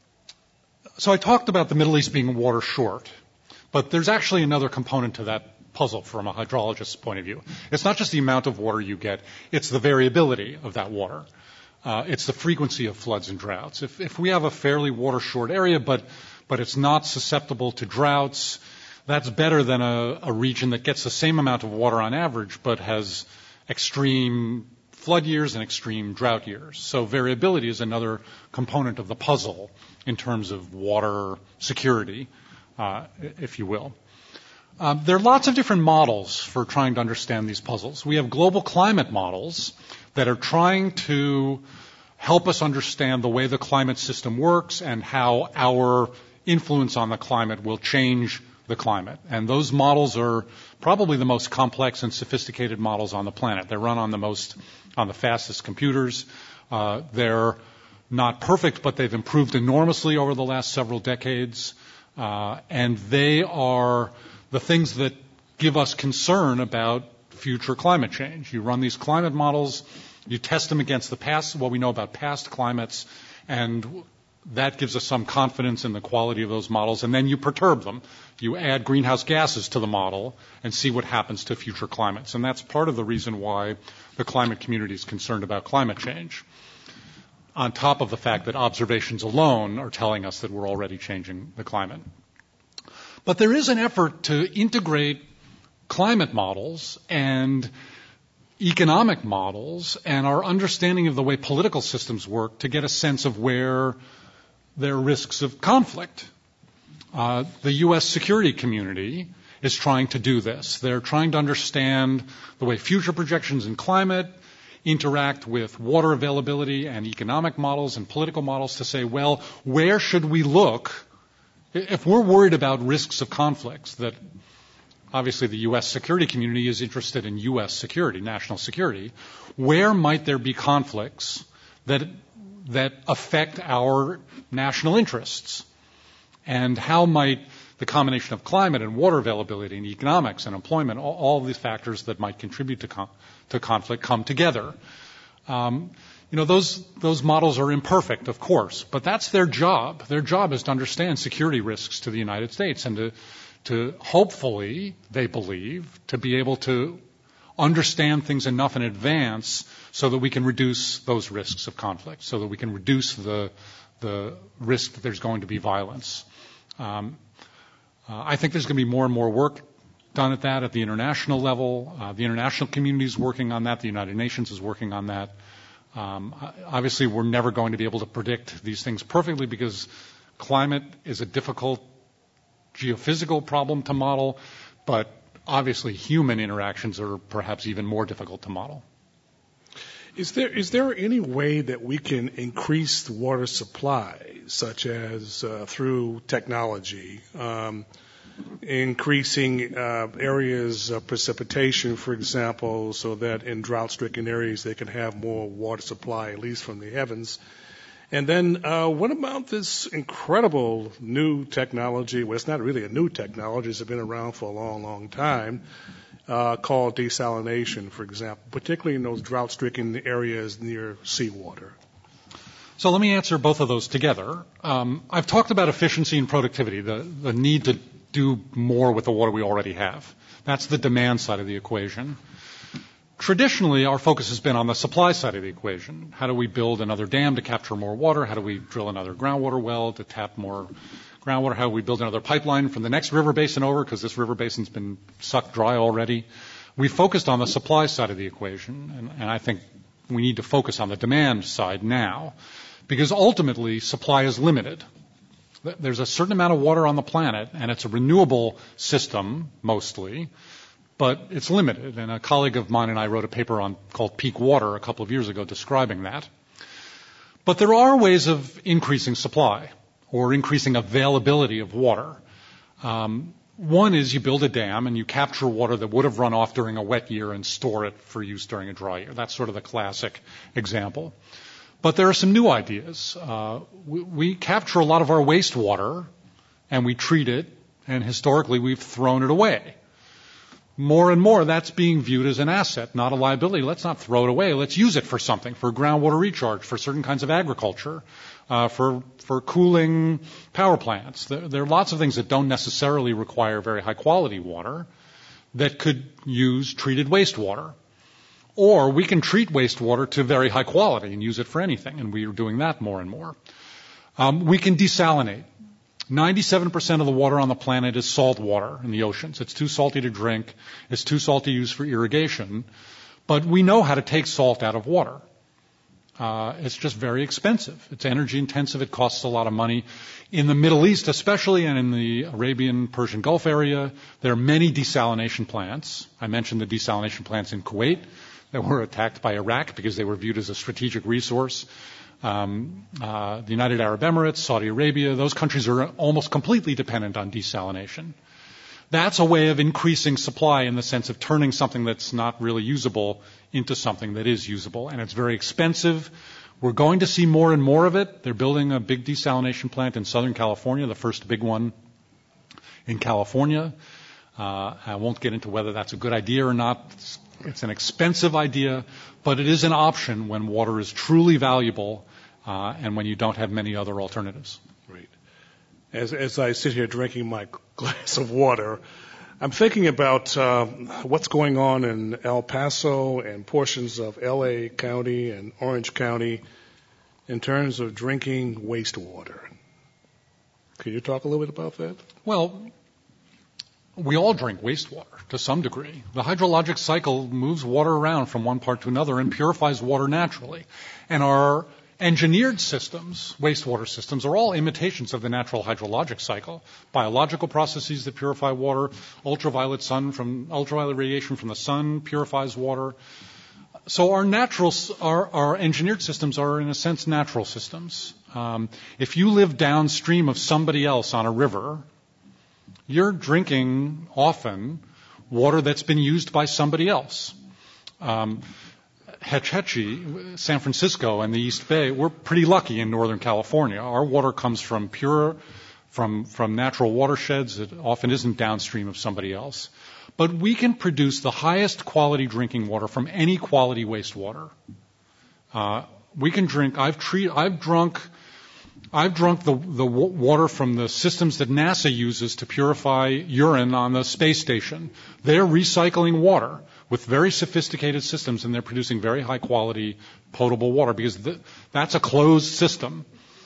so I talked about the Middle East being water short, but there's actually another component to that puzzle from a hydrologist's point of view. It's not just the amount of water you get, it's the variability of that water. Uh, it's the frequency of floods and droughts. If, if we have a fairly water-short area, but, but it's not susceptible to droughts, that's better than a, a region that gets the same amount of water on average, but has extreme flood years and extreme drought years. So variability is another component of the puzzle in terms of water security, uh, if you will. Um, there are lots of different models for trying to understand these puzzles. We have global climate models that are trying to help us understand the way the climate system works and how our influence on the climate will change the climate. And those models are probably the most complex and sophisticated models on the planet. They're run on the most, on the fastest computers. Uh, they're not perfect, but they've improved enormously over the last several decades. Uh, and they are the things that give us concern about future climate change. You run these climate models, you test them against the past, what we know about past climates, and that gives us some confidence in the quality of those models, and then you perturb them. You add greenhouse gases to the model and see what happens to future climates. And that's part of the reason why the climate community is concerned about climate change, on top of the fact that observations alone are telling us that we're already changing the climate. But there is an effort to integrate climate models and economic models and our understanding of the way political systems work to get a sense of where there are risks of conflict. Uh, the U S security community is trying to do this. They're trying to understand the way future projections in climate interact with water availability and economic models and political models to say, well, where should we look if we're worried about risks of conflicts that obviously the U S security community is interested in U S security, national security. Where might there be conflicts that that affect our national interests? And how might the combination of climate and water availability and economics and employment, all, all of these factors that might contribute to, con- to conflict come together? Um, you know, those, those models are imperfect, of course, but that's their job. Their job is to understand security risks to the United States and to to hopefully, they believe, to be able to understand things enough in advance so that we can reduce those risks of conflict, so that we can reduce the, the risk that there's going to be violence. Um, uh, I think there's going to be more and more work done at that at the international level. Uh, the international community is working on that. The United Nations is working on that. Um, obviously, we're never going to be able to predict these things perfectly because climate is a difficult geophysical problem to model, but obviously human interactions are perhaps even more difficult to model. Is there is there any way that we can increase the water supply, such as uh, through technology, um, increasing uh, areas of precipitation, for example, so that in drought-stricken areas they can have more water supply, at least from the heavens? And then uh, what about this incredible new technology? Well, it's not really a new technology. It's been around for a long, long time. uh, called desalination, for example, particularly in those drought-stricken areas near seawater? So let me answer both of those together. Um, I've talked about efficiency and productivity, the, the need to do more with the water we already have. That's the demand side of the equation. Traditionally, our focus has been on the supply side of the equation. How do we build another dam to capture more water? How do we drill another groundwater well to tap more groundwater? How do we build another pipeline from the next river basin over, because this river basin's been sucked dry already? We focused on the supply side of the equation, and, and I think we need to focus on the demand side now, because ultimately supply is limited. There's a certain amount of water on the planet, and it's a renewable system mostly, but it's limited. And a colleague of mine and I wrote a paper on called Peak Water a couple of years ago describing that. But there are ways of increasing supply or increasing availability of water. Um, one is you build a dam and you capture water that would have run off during a wet year and store it for use during a dry year. That's sort of the classic example. But there are some new ideas. Uh, we, we capture a lot of our wastewater and we treat it, and historically we've thrown it away. More and more, that's being viewed as an asset, not a liability. Let's not throw it away. Let's use it for something, for groundwater recharge, for certain kinds of agriculture, uh, for for cooling power plants. There, there are lots of things that don't necessarily require very high-quality water that could use treated wastewater. Or we can treat wastewater to very high quality and use it for anything, and we are doing that more and more. Um, we can desalinate. ninety-seven percent of the water on the planet is salt water in the oceans. It's too salty to drink. It's too salty to use for irrigation. But we know how to take salt out of water. Uh, it's just very expensive. It's energy intensive. It costs a lot of money. In the Middle East especially, and in the Arabian Persian Gulf area, there are many desalination plants. I mentioned the desalination plants in Kuwait that were attacked by Iraq because they were viewed as a strategic resource. Um, uh, the United Arab Emirates, Saudi Arabia, those countries are almost completely dependent on desalination. That's a way of increasing supply in the sense of turning something that's not really usable into something that is usable. And it's very expensive. We're going to see more and more of it. They're building a big desalination plant in Southern California, the first big one in California. Uh, I won't get into whether that's a good idea or not. It's, it's an expensive idea, but it is an option when water is truly valuable uh, and when you don't have many other alternatives. Great. As, as I sit here drinking my glass of water, I'm thinking about uh, what's going on in El Paso and portions of L A County and Orange County in terms of drinking wastewater. Can you talk a little bit about that? Well, we all drink wastewater to some degree. The hydrologic cycle moves water around from one part to another and purifies water naturally. And our engineered systems, wastewater systems, are all imitations of the natural hydrologic cycle. Biological processes that purify water, ultraviolet sun from ultraviolet radiation from the sun purifies water. So our natural, our, our engineered systems are in a sense natural systems. Um, if you live downstream of somebody else on a river, you're drinking often water that's been used by somebody else. Um, Hetch Hetchy, San Francisco, and the East Bay, we're pretty lucky in Northern California. Our water comes from pure, from, from natural watersheds. It often isn't downstream of somebody else. But we can produce the highest quality drinking water from any quality wastewater. Uh, we can drink, I've treat, I've drunk, I've drunk the, the w- water from the systems that NASA uses to purify urine on the space station. They're recycling water with very sophisticated systems, and they're producing very high-quality potable water because the, that's a closed system.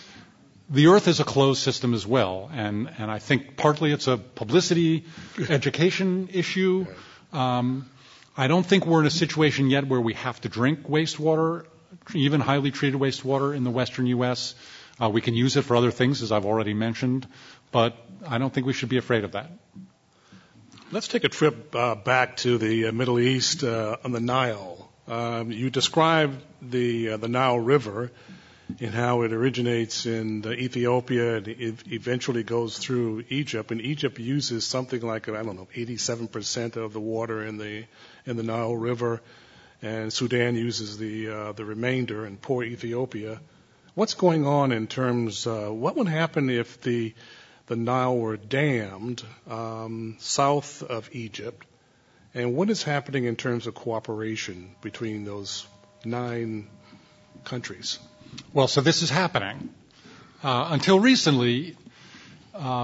The Earth is a closed system as well, and, and I think partly it's a publicity education issue. Um, I don't think we're in a situation yet where we have to drink wastewater, even highly treated wastewater in the western U S Uh, we can use it for other things, as I've already mentioned, but I don't think we should be afraid of that. Let's take a trip uh, back to the uh, Middle East uh, on the Nile. Um, you described the uh, the Nile River and how it originates in uh, Ethiopia and it eventually goes through Egypt. And Egypt uses something like, I don't know, eighty-seven percent of the water in the in the Nile River, and Sudan uses the uh, the remainder, and poor Ethiopia. What's going on in terms? Uh, what would happen if the the Nile were dammed um, south of Egypt, And what is happening in terms of cooperation between those nine countries? Well, so this is happening. Uh, until recently, uh,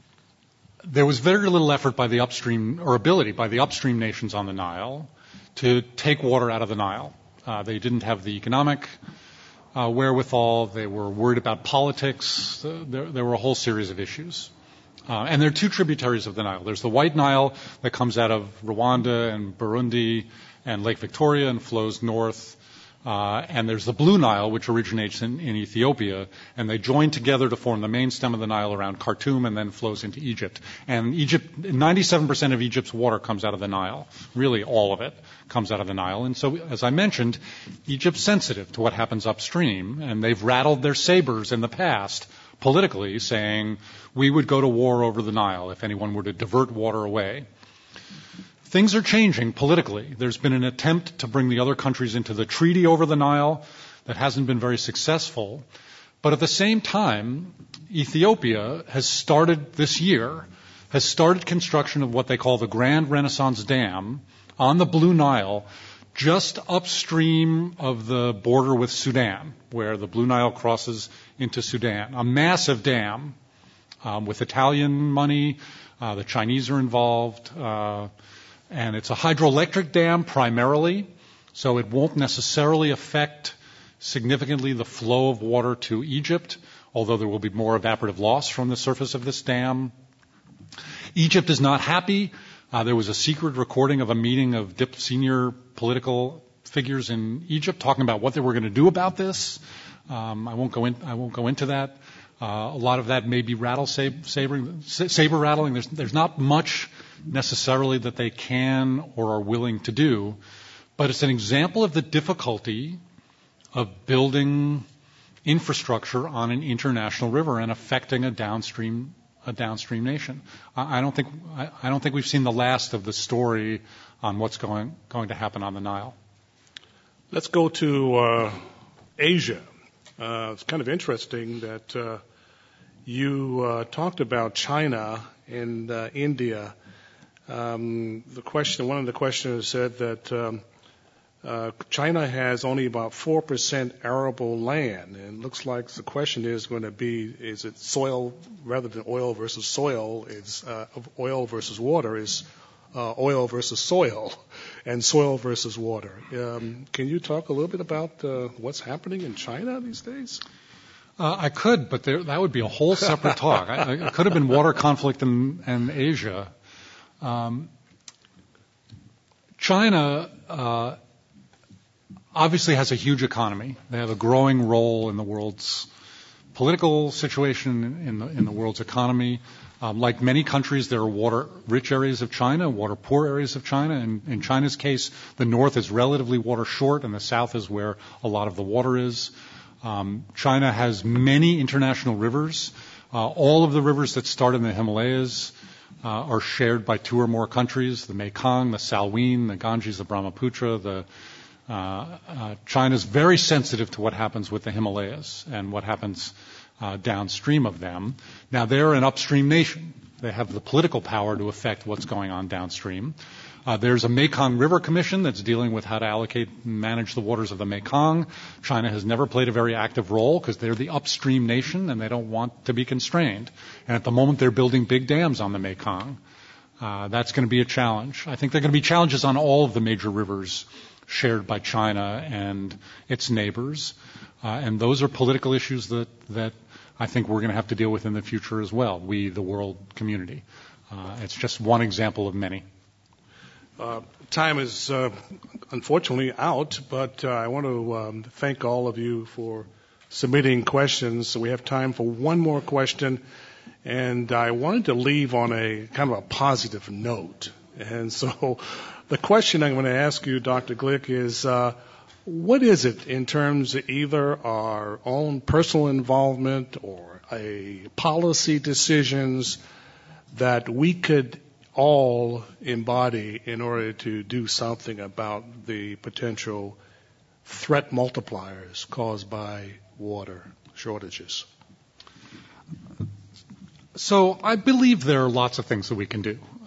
there was very little effort by the upstream, or ability by the upstream nations on the Nile to take water out of the Nile. Uh, they didn't have the economic uh, wherewithal. They were worried about politics. Uh, there, there were a whole series of issues. Uh, and there are two tributaries of the Nile. There's the White Nile that comes out of Rwanda and Burundi and Lake Victoria and flows north. Uh, and there's the Blue Nile, which originates in, in Ethiopia, and they join together to form the main stem of the Nile around Khartoum and then flows into Egypt. And Egypt, ninety-seven percent of Egypt's water comes out of the Nile. Really, all of it comes out of the Nile. And so, as I mentioned, Egypt's sensitive to what happens upstream, and they've rattled their sabers in the past politically, saying we would go to war over the Nile if anyone were to divert water away. Things are changing politically. There's been an attempt to bring the other countries into the treaty over the Nile that hasn't been very successful. But at the same time, Ethiopia has started this year, has started construction of what they call the Grand Renaissance Dam on the Blue Nile, just upstream of the border with Sudan, where the Blue Nile crosses into Sudan. A massive dam um, with Italian money. Uh, the Chinese are involved. Uh, and it's a hydroelectric dam primarily, so it won't necessarily affect significantly the flow of water to Egypt, although there will be more evaporative loss from the surface of this dam. Egypt is not happy. Uh, there was a secret recording of a meeting of dip senior political figures in Egypt talking about what they were going to do about this. Um, I won't go in, I won't go into that. Uh, a lot of that may be rattle sab- sabering, saber rattling. There's, there's not much necessarily that they can or are willing to do, but it's an example of the difficulty of building infrastructure on an international river and affecting a downstream a downstream nation. I, I don't think I, I don't think we've seen the last of the story on what's going going to happen on the Nile. Let's go to uh, Asia. Uh, it's kind of interesting that uh, you uh, talked about China and uh, India. Um, the question, one of the questioners said that um, uh, China has only about four percent arable land, and it looks like the question is going to be: is it soil rather than oil versus soil? Is uh, oil versus water? Is uh, oil versus soil, and soil versus water? Um, can you talk a little bit about uh, what's happening in China these days? Uh, I could, but there, that would be a whole separate talk. I, it could have been water conflict in, in Asia. Um, China uh, obviously has a huge economy. They have a growing role in the world's political situation, in the, in the world's economy. Um, like many countries, there are water-rich areas of China, water-poor areas of China. And in China's case, the north is relatively water-short, and the south is where a lot of the water is. Um, China has many international rivers. Uh, all of the rivers that start in the Himalayas Uh, are shared by two or more countries: the Mekong, the Salween, the Ganges, the Brahmaputra. The uh, uh, China's very sensitive to what happens with the Himalayas and what happens uh, downstream of them. Now, they're an upstream nation. They have the political power to affect what's going on downstream. Uh, there's a Mekong River Commission that's dealing with how to allocate and manage the waters of the Mekong. China has never played a very active role because they're the upstream nation and they don't want to be constrained. And at the moment, they're building big dams on the Mekong. Uh, that's going to be a challenge. I think there are going to be challenges on all of the major rivers shared by China and its neighbors. Uh, and those are political issues that, that I think we're going to have to deal with in the future as well, we, the world community. Uh, it's just one example of many. Uh, time is uh, unfortunately out, but uh, I want to um, thank all of you for submitting questions. So we have time for one more question, and I wanted to leave on a kind of a positive note. And so the question I'm going to ask you, Doctor Glick, is uh, what is it in terms of either our own personal involvement or a policy decisions that we could all embody in order to do something about the potential threat multipliers caused by water shortages? So I believe there are lots of things that we can do.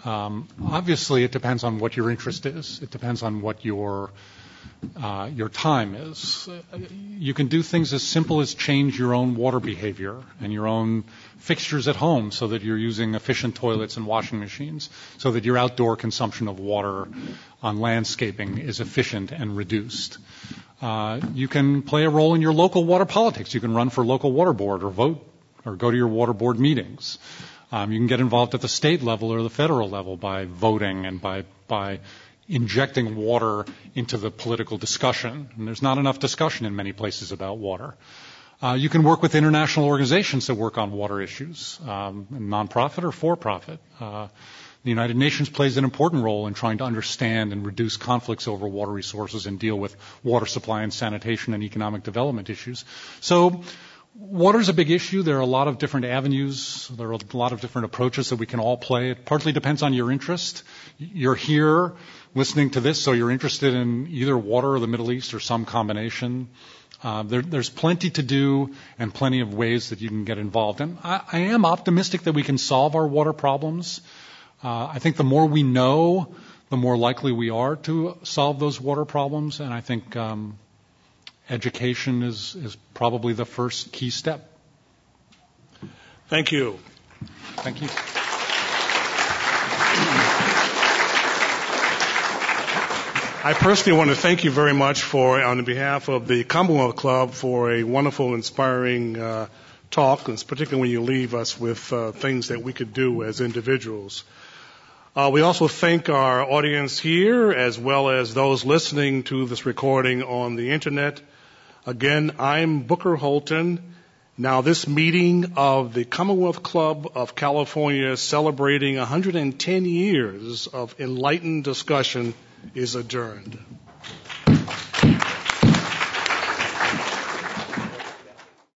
Um, obviously, it depends on what your interest is. It depends on what your uh, your time is. You can do things as simple as change your own water behavior and your own fixtures at home so that you're using efficient toilets and washing machines, so that your outdoor consumption of water on landscaping is efficient and reduced. Uh, you can play a role in your local water politics. You can run for local water board or vote or go to your water board meetings. Um, you can get involved at the state level or the federal level by voting and by by injecting water into the political discussion. And there's not enough discussion in many places about water. Uh, you can work with international organizations that work on water issues, um, nonprofit or for-profit. Uh, the United Nations plays an important role in trying to understand and reduce conflicts over water resources and deal with water supply and sanitation and economic development issues. So water is a big issue. There are a lot of different avenues. There are a lot of different approaches that we can all play. It partly depends on your interest. You're here listening to this, so you're interested in either water or the Middle East or some combination. Uh, there, there's plenty to do and plenty of ways that you can get involved. And I, I am optimistic that we can solve our water problems. Uh, I think the more we know, the more likely we are to solve those water problems. And I think um, education is, is probably the first key step. Thank you. Thank you. I personally want to thank you very much for, on behalf of the Commonwealth Club, for a wonderful, inspiring uh, talk, and particularly when you leave us with uh, things that we could do as individuals. Uh, we also thank our audience here, as well as those listening to this recording on the Internet. Again, I'm Booker Holton. Now, this meeting of the Commonwealth Club of California, celebrating one hundred ten years of enlightened discussion, is adjourned.